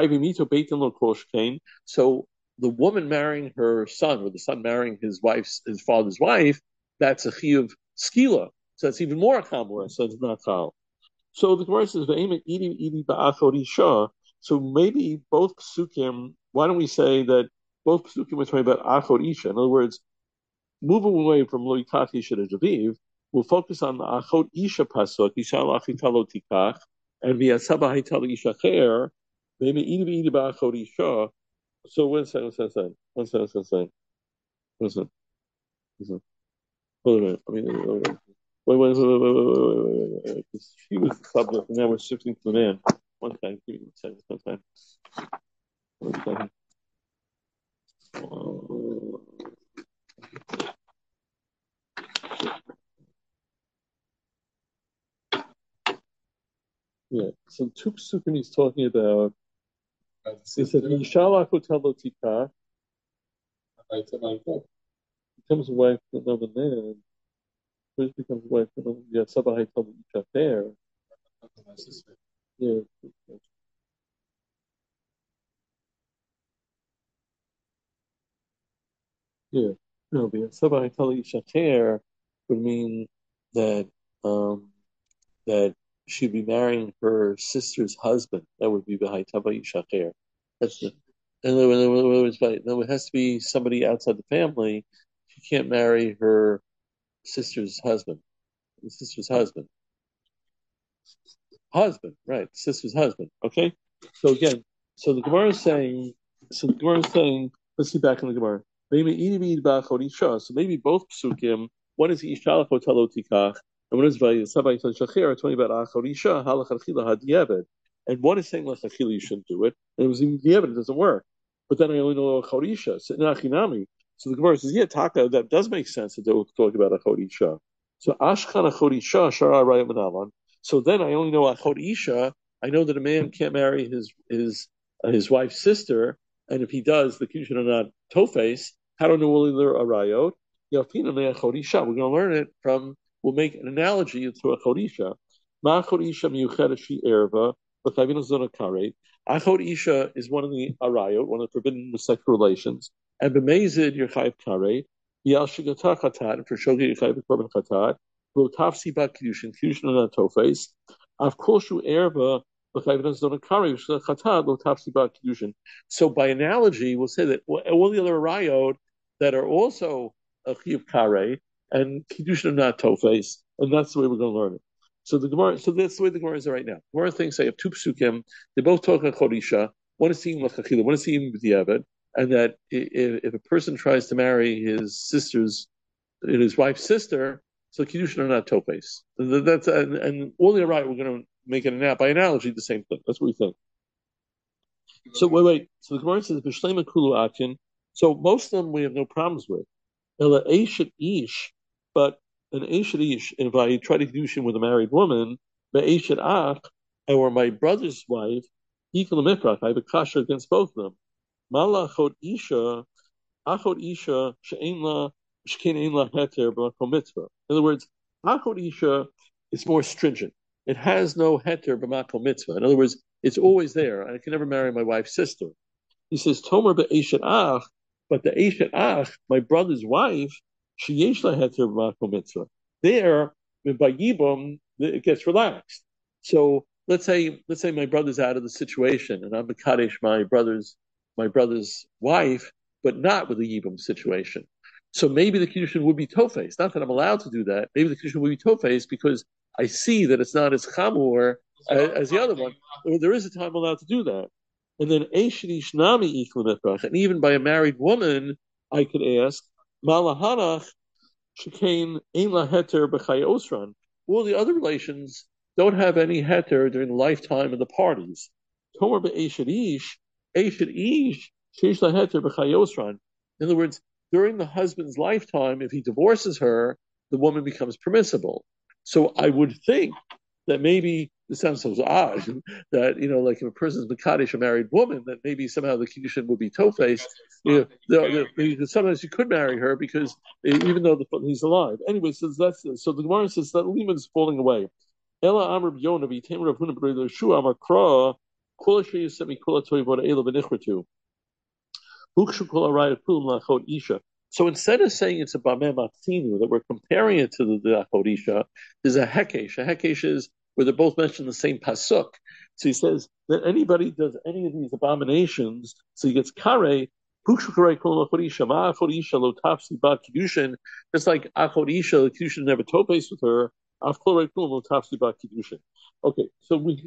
So the woman marrying her son, or the son marrying his wife's, his father's wife, that's a chiyuv skila. So that's even more chamor. So it's not chal. So the Gemara says, eating eating ba'achor isha. So maybe both psukim. Why don't we say that both psukim are talking about achor isha? In other words, moving away from lo yikach isha to javiv, we'll focus on the achor isha pasuk. Isha lachitalo tikach and v'yasaba haytalo isha cher. Maybe eating eating ba'achor isha. So one second, one second, one second, one second, one second. One second. Hold on a minute. I mean. Wait, wait, wait, wait, wait, wait, wait, wait, wait. She was the subject, and now we're shifting to the man. One second, give me one second, one second. One second. Yeah, so two psukim he's talking about. He said, "Yishalach otelo tikach." Becomes a wife to another man. First becomes a wife to another. Yeah, sabah haytalo ishacher. Yeah. Yeah. No, the sabah haytalo ishacher would mean that um, that she'd be marrying her sister's husband. That would be b'haytava yishacher. That's the. In other words, no, it has to be somebody outside the family. She can't marry her sister's husband. The sister's husband. Husband, right? Sister's husband. Okay. So again, so the Gemara is saying. So the Gemara is saying. Let's see back in the Gemara. So maybe both psukim. One is Ishalach Otelo Tikach, and one is Vayisabay Shachir, talking about Achorisha Halachachila Hadiyeved, and one is saying Lachachila you shouldn't do it, and it was even the evidence doesn't work. But then I only know Achorisha, Nachinami. So the Gemara says, yeah, Taka, that does make sense that they will talk about Achorisha. So Ashkan Achorisha Shara Raya Manavan. So then I only know Achorisha. I know that a man can't marry his his uh, his wife's sister, and if he does, the kiddushin are not tofes. How do I know whether they're a rayot? We're going to learn it from. We'll make an analogy to a chorisha. Ma chorisha miyucheres she erva v'chayvin zona karet. Achot isha is one of the arayot, one of the forbidden sexual relations. And b'mezid you're chayv karet. Yal shigata chatat for shogi you're chayv korban chatat. Lo tafsi ba kiddushin kiddushin are not tofes. Av kolshu erva. So by analogy, we'll say that all the other rayot that are also a chiyuv kare and kiddushin are not tofes, and that's the way we're going to learn it. So the Gemara, so that's the way the Gemara is right now. Gemara thinks I have two psukim. They both talk about chorisha. One is seeing lachachila, one is seeing b'diavad, and that if, if a person tries to marry his sister's, his wife's sister, so kiddushin are not tofes. That's and, and all the right we're going to make it an by analogy the same thing. That's what we think. So wait, wait. So the Gemara says B'Shlema Kulu Akin. So most of them we have no problems with. Ela Eshet Ish, but an Eshet Ish, if I try to do with a married woman, the Eshet Ach, or my brother's wife, Equal Miprach, I have a kasha against both of them. Malachot Isha, Achot Isha, She'en La, Shkein Ein La Heter, B'Makom Mitzvah. In other words, Achot Isha is more stringent. It has no Heter, B'Makom Mitzvah. In other words, it's always there. I can never marry my wife's sister. He says, Tomer be'eshet ach, but the eshet ach, my brother's wife, she yesh la heter b'makom mitzvah. There, by yibum, it gets relaxed. So let's say, let's say my brother's out of the situation, and I'm mekadesh my brother's, my brother's wife, but not with the yibum situation. So maybe the kiddushin would be tofes. Not that I'm allowed to do that. Maybe the kiddushin would be tofes because I see that it's not as chamor as, as the other one. There is a time allowed to do that. And then Eishrish Nami Ikla and even by a married woman, I could ask, Malahanach Shekain Ein La Heter B'Chay Osran. All the other relations don't have any heter during the lifetime of the parties. Tomer be'Eishrish, Eishrish Sheish La Heter B'Chay Osran. In other words, during the husband's lifetime, if he divorces her, the woman becomes permissible. So I would think that maybe this sounds so odd that, you know, like if a person's mekadesh a married woman, that maybe somehow the kiddushin would be tofes. You know, the, the, sometimes you could marry her because even though the, he's alive. Anyway, so that's so the Gemara says that Lehman is falling away. Ela Amr Yonah v'Tamer Rav Huna b'Rei Yeshua Amar Kra Kol Asher Yisemi Kol HaToivot Ela v'Nichratu Hukshu Kol Arayot Kulam Lachot Isha. So instead of saying it's a Bameh Matzinu, that we're comparing it to the, the Achot Isha, there's a Hekesh. A Hekesh is where they're both mentioned in the same pasuk. So he says that anybody does any of these abominations, so he gets kare, just like Achot Isha, the Kiddushin never topes with her. Okay, so we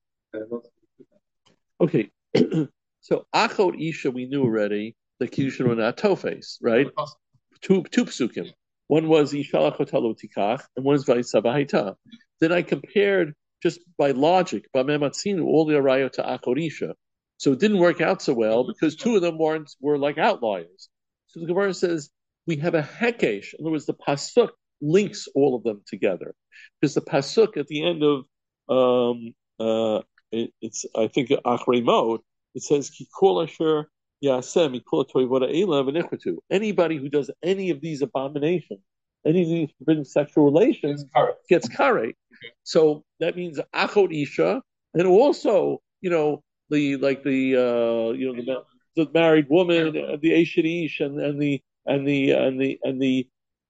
okay, so Achot Isha we knew already. The Kiddushin were not tofes, right? Two two psukim. One was Yishalach Otalo Tikach, and one is Vayisabahita. Then I compared just by logic, by Mematzinu, all the arayot to Achot Isha. So it didn't work out so well because two of them weren't were like outliers. So the Gemara says we have a hekesh. In other words, the pasuk links all of them together because the pasuk at the end of um, uh, it, it's I think Achrei Mod, it says Kikol Asher Yasem Kikol Toivot Eila v'Nichratu. Anybody who does any of these abominations, any of these forbidden sexual relations, gets kare. So that means Achot Isha, and also, you know, the like the uh, you know the, the married woman, the Eshet Ish, and, and the and the and the and the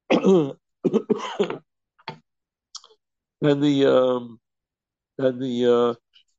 and the um, and the uh,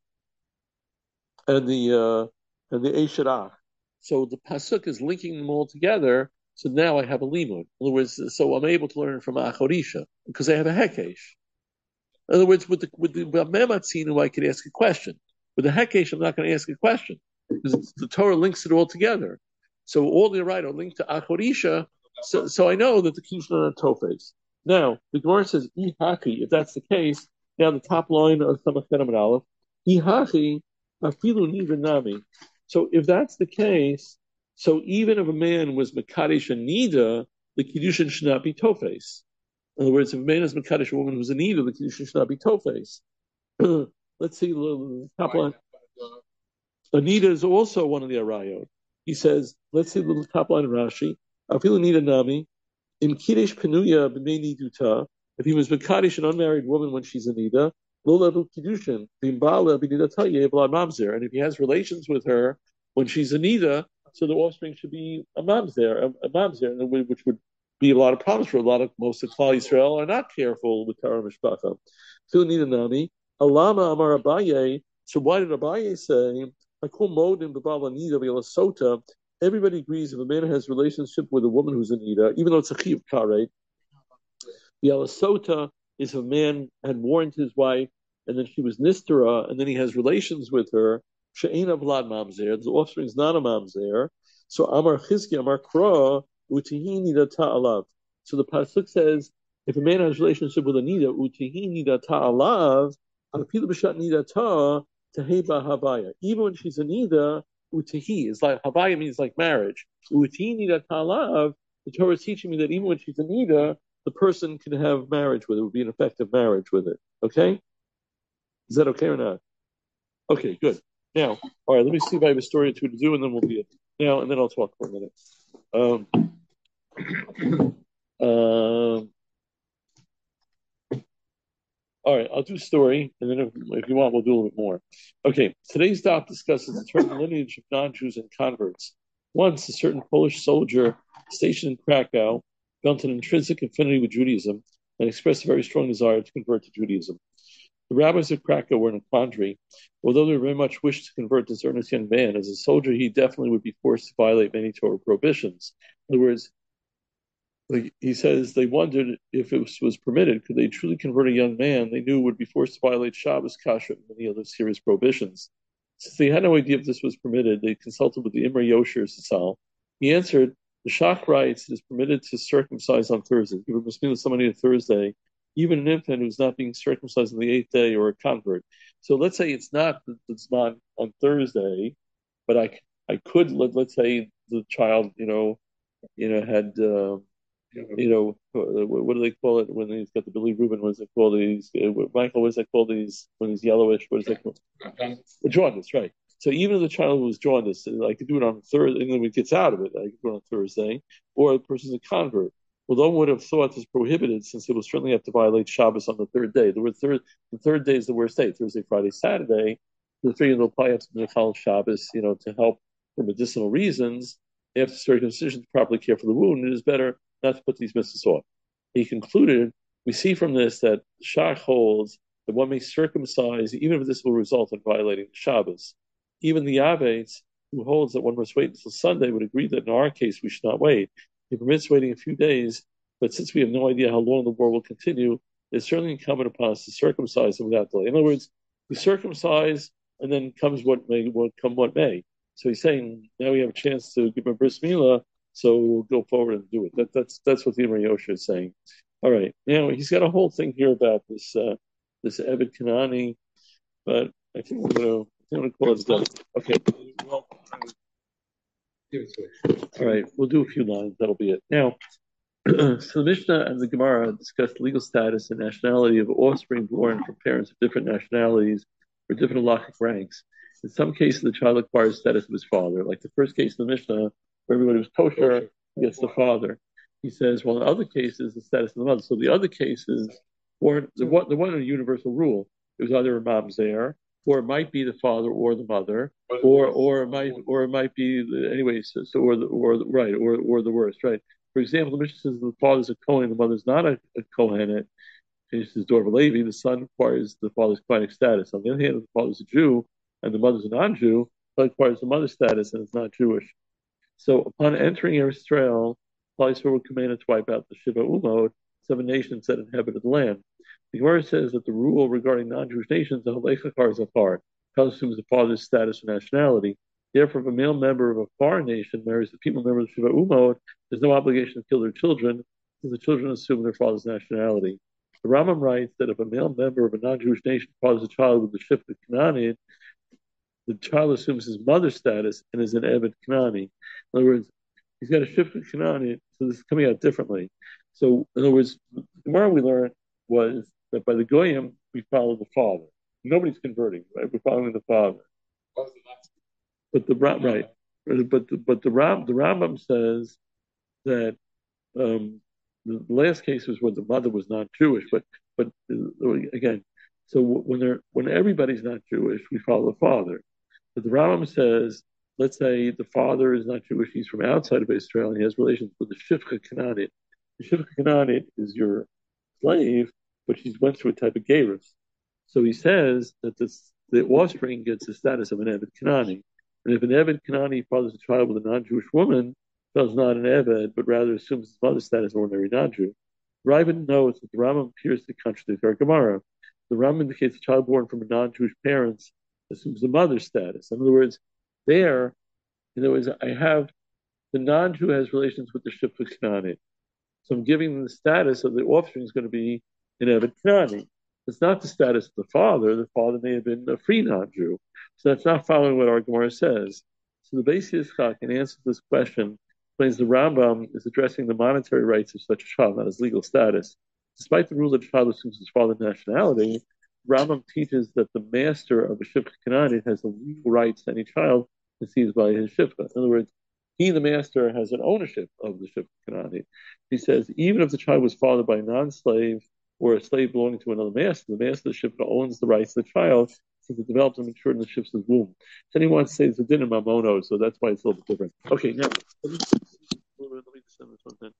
and the uh, and the Eshet Ach. So the pasuk is linking them all together. So now I have a limud. In other words, so I'm able to learn from Achot Isha because I have a hekesh. In other words, with the with the Mematzinu, I could ask a question. With the hekesh, I'm not going to ask a question because the Torah links it all together. So all the right are linked to Achot Isha. So, so I know that the Kiddushin are tofes. Now the Gemara says ihaki. If that's the case, now the top line of Samach Kedem Aleph, ihaki afilu niva nami. So if that's the case, so even if a man was mekadesh and nida, the Kiddushin should not be tofes. In other words, if a man is mekadesh a woman who's a nida, the Kiddushin should not be tofes. Let's see the top line. Anita is also one of the arayot. He says, let's see the top line of Rashi. Afilu nida nami in kiddush penuya b'mei niduta. If he was mekadesh an unmarried woman when she's a nida, lo levu kiddushin b'imbala b'nidata ye'evla mamzer. And if he has relations with her when she's a nida, so the offspring should be a mamzer, a, a mamzer, which would be a lot of problems for a lot of most of Klal Yisrael are not careful with Tara Mishpacha. Afilu nida nami alama amar Abaye. So why did Abaye say? Everybody agrees if a man has a relationship with a woman who's a nida, even though it's a chiyuv karet, the alasota is if a man had warned his wife and then she was nistera and then he has relations with her. She'ein avlad mamzer, the offspring is not a mamzer. So amar chizki amar kra utihi nida ta'alav. So the pasuk says if a man has a relationship with a nida utihi nida ta'alav, afilu b'shat nida ta. Even when she's a nida, Utahi is like Havaya means like marriage. Uti nida talav. The Torah is teaching me that even when she's a nida, the person can have marriage with it. It would be an effective marriage with it. Okay, is that okay or not? Okay, good. Now, all right. Let me see if I have a story or two to do, and then we'll be it. Now, and then I'll talk for a minute. Um, um, all right, I'll do a story, and then if, if you want, we'll do a little bit more. Okay, today's daf discusses the term lineage of non-Jews and converts. Once, a certain Polish soldier stationed in Krakow felt an intrinsic affinity with Judaism and expressed a very strong desire to convert to Judaism. The rabbis of Krakow were in a quandary. Although they very much wished to convert this earnest young man, as a soldier, he definitely would be forced to violate many Torah prohibitions. In other words, he says they wondered if it was, was permitted, could they truly convert a young man they knew would be forced to violate Shabbos, Kashrut, and many other serious prohibitions. Since they had no idea if this was permitted, they consulted with the Imre Yosher Sisal. He answered, the Shach writes it is permitted to circumcise on Thursday. If it must mean somebody on Thursday, even an infant who's not being circumcised on the eighth day or a convert. So let's say it's not the Zman on Thursday, but I, I could, let, let's say the child, you know, you know, had... Uh, you know, what do they call it when he's got the Billy Rubin? What is it called? These uh, Michael, what is that called? These when he's yellowish. What is that called? The jaundice, right? So even if the child was jaundiced, I could do it on Thursday, and then when it gets out of it, I could do it on Thursday, or the person's a convert. Although one would have thought this prohibited, since it will certainly have to violate Shabbos on the third day. The third, the third day is the worst day. Thursday, Friday, Saturday. The three they'll probably have to Michal Shabbos, you know, to help for medicinal reasons. After circumcision to properly care for the wound, it is better not to put these mitzvahs off. He concluded, we see from this that Shach holds that one may circumcise even if this will result in violating Shabbos. Even the Yavetz, who holds that one must wait until Sunday, would agree that in our case we should not wait. He permits waiting a few days, but since we have no idea how long the war will continue, it's certainly incumbent upon us to circumcise them without delay. In other words, we circumcise, and then comes what may, what come what may. So he's saying now we have a chance to give a bris milah, so we'll go forward and do it. That, that's that's what the Imre Yosher is saying. All right, now he's got a whole thing here about this uh, this Eved Kanani, but I think we're going to I'm going to call it done. Okay. All right, we'll do a few lines. That'll be it. Now, so the Mishnah and the Gemara discuss legal status and nationality of offspring born from parents of different nationalities or different halachic ranks. In some cases, the child acquires status of his father. Like the first case in the Mishnah, where everybody was kosher, gets the father. He says, well, in other cases, the status of the mother. So the other cases, or the one, the one a universal rule. It was either a mamzer, or it might be the father or the mother, or or it might or it might be the, anyways. So, so or the or the, right or or the worst, right? For example, the Mishnah says the father's a Kohen, the mother's not a, a Kohenet. She's the daughter of a Levi. The son acquires the father's Kohanik status. On the other hand, if the father's a Jew and the mother's a non-Jew, it acquires the mother's status and it's not Jewish. So upon entering Israel, Klal Yisrael were commanded to wipe out the Shiva Umot, seven nations that inhabited the land. The Gemara says that the rule regarding non-Jewish nations, the halachakar is apart. It assumes the father's status or nationality. Therefore, if a male member of a foreign nation marries the female member of the Shiva Umot, there's no obligation to kill their children, because the children assume their father's nationality. The Rambam writes that if a male member of a non-Jewish nation fathers a child with the Shiva Kanani, the child assumes his mother's status and is an Eved Kanani. In other words, he's got a Shiva Kanani, so this is coming out differently. So, in other words, the Gemara we learned was that by the Goyim, we follow the father. Nobody's converting, right? We're following the father. But the right, but the, but the Ram, the Rambam says that um, the last case was when the mother was not Jewish. But but uh, again, so when they're when everybody's not Jewish, we follow the father. But the Rambam says, let's say the father is not Jewish; he's from outside of Israel, and he has relations with the Shifcha Kananit. The Shifcha Kananit is your slave, but she's went through a type of gerus. So he says that this, the offspring gets the status of an Eved Kanani. And if an Eved Kanani fathers a child with a non-Jewish woman, does not an Eved, but rather assumes his mother's status as an ordinary non-Jew. Raven notes that the Rambam appears to contradict our Gemara. The Rambam indicates a child born from a non-Jewish parents assumes the mother's status. In other words, there, in other words, I have the non-Jew has relations with the Shifra Kanani. So I'm giving them the status of the offspring is going to be an Eved Kanani. It's not the status of the father. The father may have been a free non-Jew. So that's not following what our Gemara says. So the Beis Yitzchak, in answer to this question, explains the Rambam is addressing the monetary rights of such a child, not his legal status. Despite the rule that a child assumes his father's nationality, Rambam teaches that the master of a Shivcha Kananit has the legal rights to any child conceived by his Shivcha. In other words, he, the master, has an ownership of the Shivcha Kananit. He says, even if the child was fathered by a non-slave or a slave belonging to another master, the master of the Shivcha owns the rights of the child since it developed and matured in the Shivcha's womb. So anyone wants to say it's a din in Mamono, so that's why it's a little bit different. Okay, now, let me, let me just send this one then.